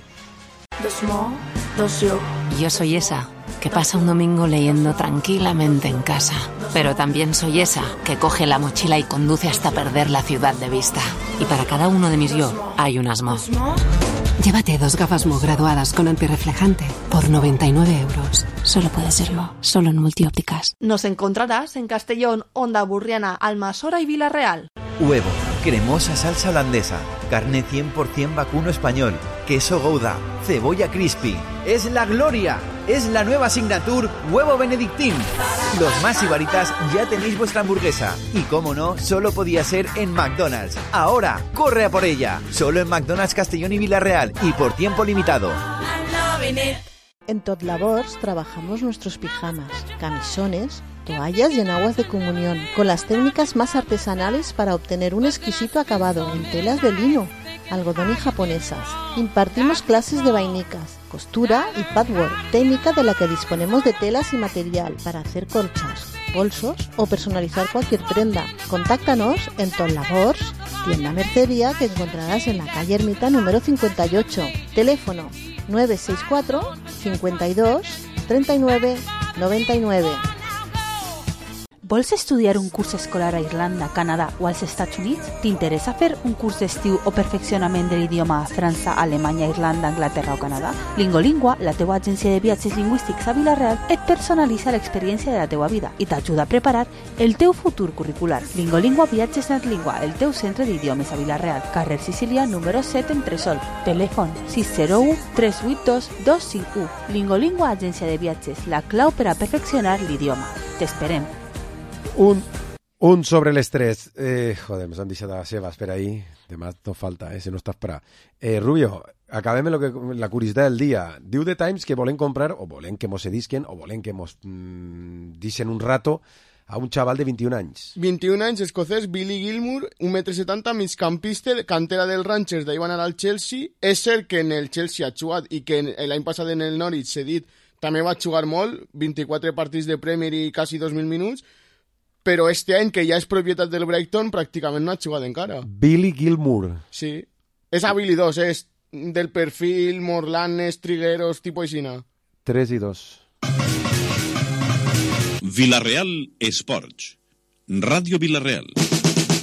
Yo soy esa que pasa un domingo leyendo tranquilamente en casa, pero también soy esa que coge la mochila y conduce hasta perder la ciudad de vista. Y para cada uno de mis yo hay un Asmo. Llévate dos gafas Mo graduadas con antirreflejante por noventa y nueve euros. Solo puede ser Mo, solo en Multiópticas. Nos encontrarás en Castellón, Onda Burriana, Almasora y Vila-real. Huevo, cremosa salsa holandesa, carne cien por ciento vacuno español, queso Gouda, cebolla crispy. ¡Es la gloria! Es la nueva Signature Huevo Benedictín. Los más ibaritas ya tenéis vuestra hamburguesa. Y como no, solo podía ser en McDonald's. Ahora, corre a por ella. Solo en McDonald's Castellón y Vila-real y por tiempo limitado. En Tot Labors trabajamos nuestros pijamas, camisones, toallas y enaguas de comunión, con las técnicas más artesanales para obtener un exquisito acabado en telas de lino, algodón y japonesas. Impartimos clases de vainicas, costura y patchwork, técnica de la que disponemos de telas y material para hacer colchas, bolsos o personalizar cualquier prenda. Contáctanos en Tot Labors, tienda mercería que encontrarás en la calle Ermita número cincuenta y ocho. Teléfono nueve seis cuatro, cincuenta y dos, treinta y nueve, noventa y nueve. Vols estudiar un curs escolar a Irlanda, Canadà o als Estats Units? T'interessa fer un curs d'estiu o perfeccionament de l'idioma a França, Alemanya, Irlanda, Anglaterra o Canadà? Lingolingua, la teua agència de viatges lingüístics a Vila-real, et personalitza l'experiència de la teua vida i t'ajuda a preparar el teu futur curricular. Lingolingua Viatges Netlingua, el teu centre d'idiomes a Vila-real, carrer Sicília, número set, Entresol. Telèfon sis zero u tres vuit dos dos cinc u. Lingolingua, agència de viatges, la clau per a perfeccionar l'idioma. T'esperem. Un, un sobre l'estrès. Eh, joder, ens han deixat de les seves per ahí. Demà no falta, eh, si no estàs per a... Eh, Rubio, acabem lo que, la curiositat del dia. Diu The Times que volen comprar, o volen que mos sedisquen, o volen que mos mmm, dicen un rato a un xaval de vint-i-un anys. vint-i-un anys, escocès, Billy Gilmour, un metre setanta, migcampista, cantera del Rangers, d'ahir va anar al Chelsea. És cert que en el Chelsea ha jugat i que l'any passat en el Norwich, s'ha dit, també va jugar molt, vint-i-quatre partits de Premier i quasi dos mil minuts, però este any, que ja és propietat del Brighton, pràcticament no ha jugat encara. Billy Gilmour. Sí. És habilidós, és del perfil Morlanes, Trigueros, tipus aixina. tres i dos. Vila-real Esports. Ràdio Vila-real.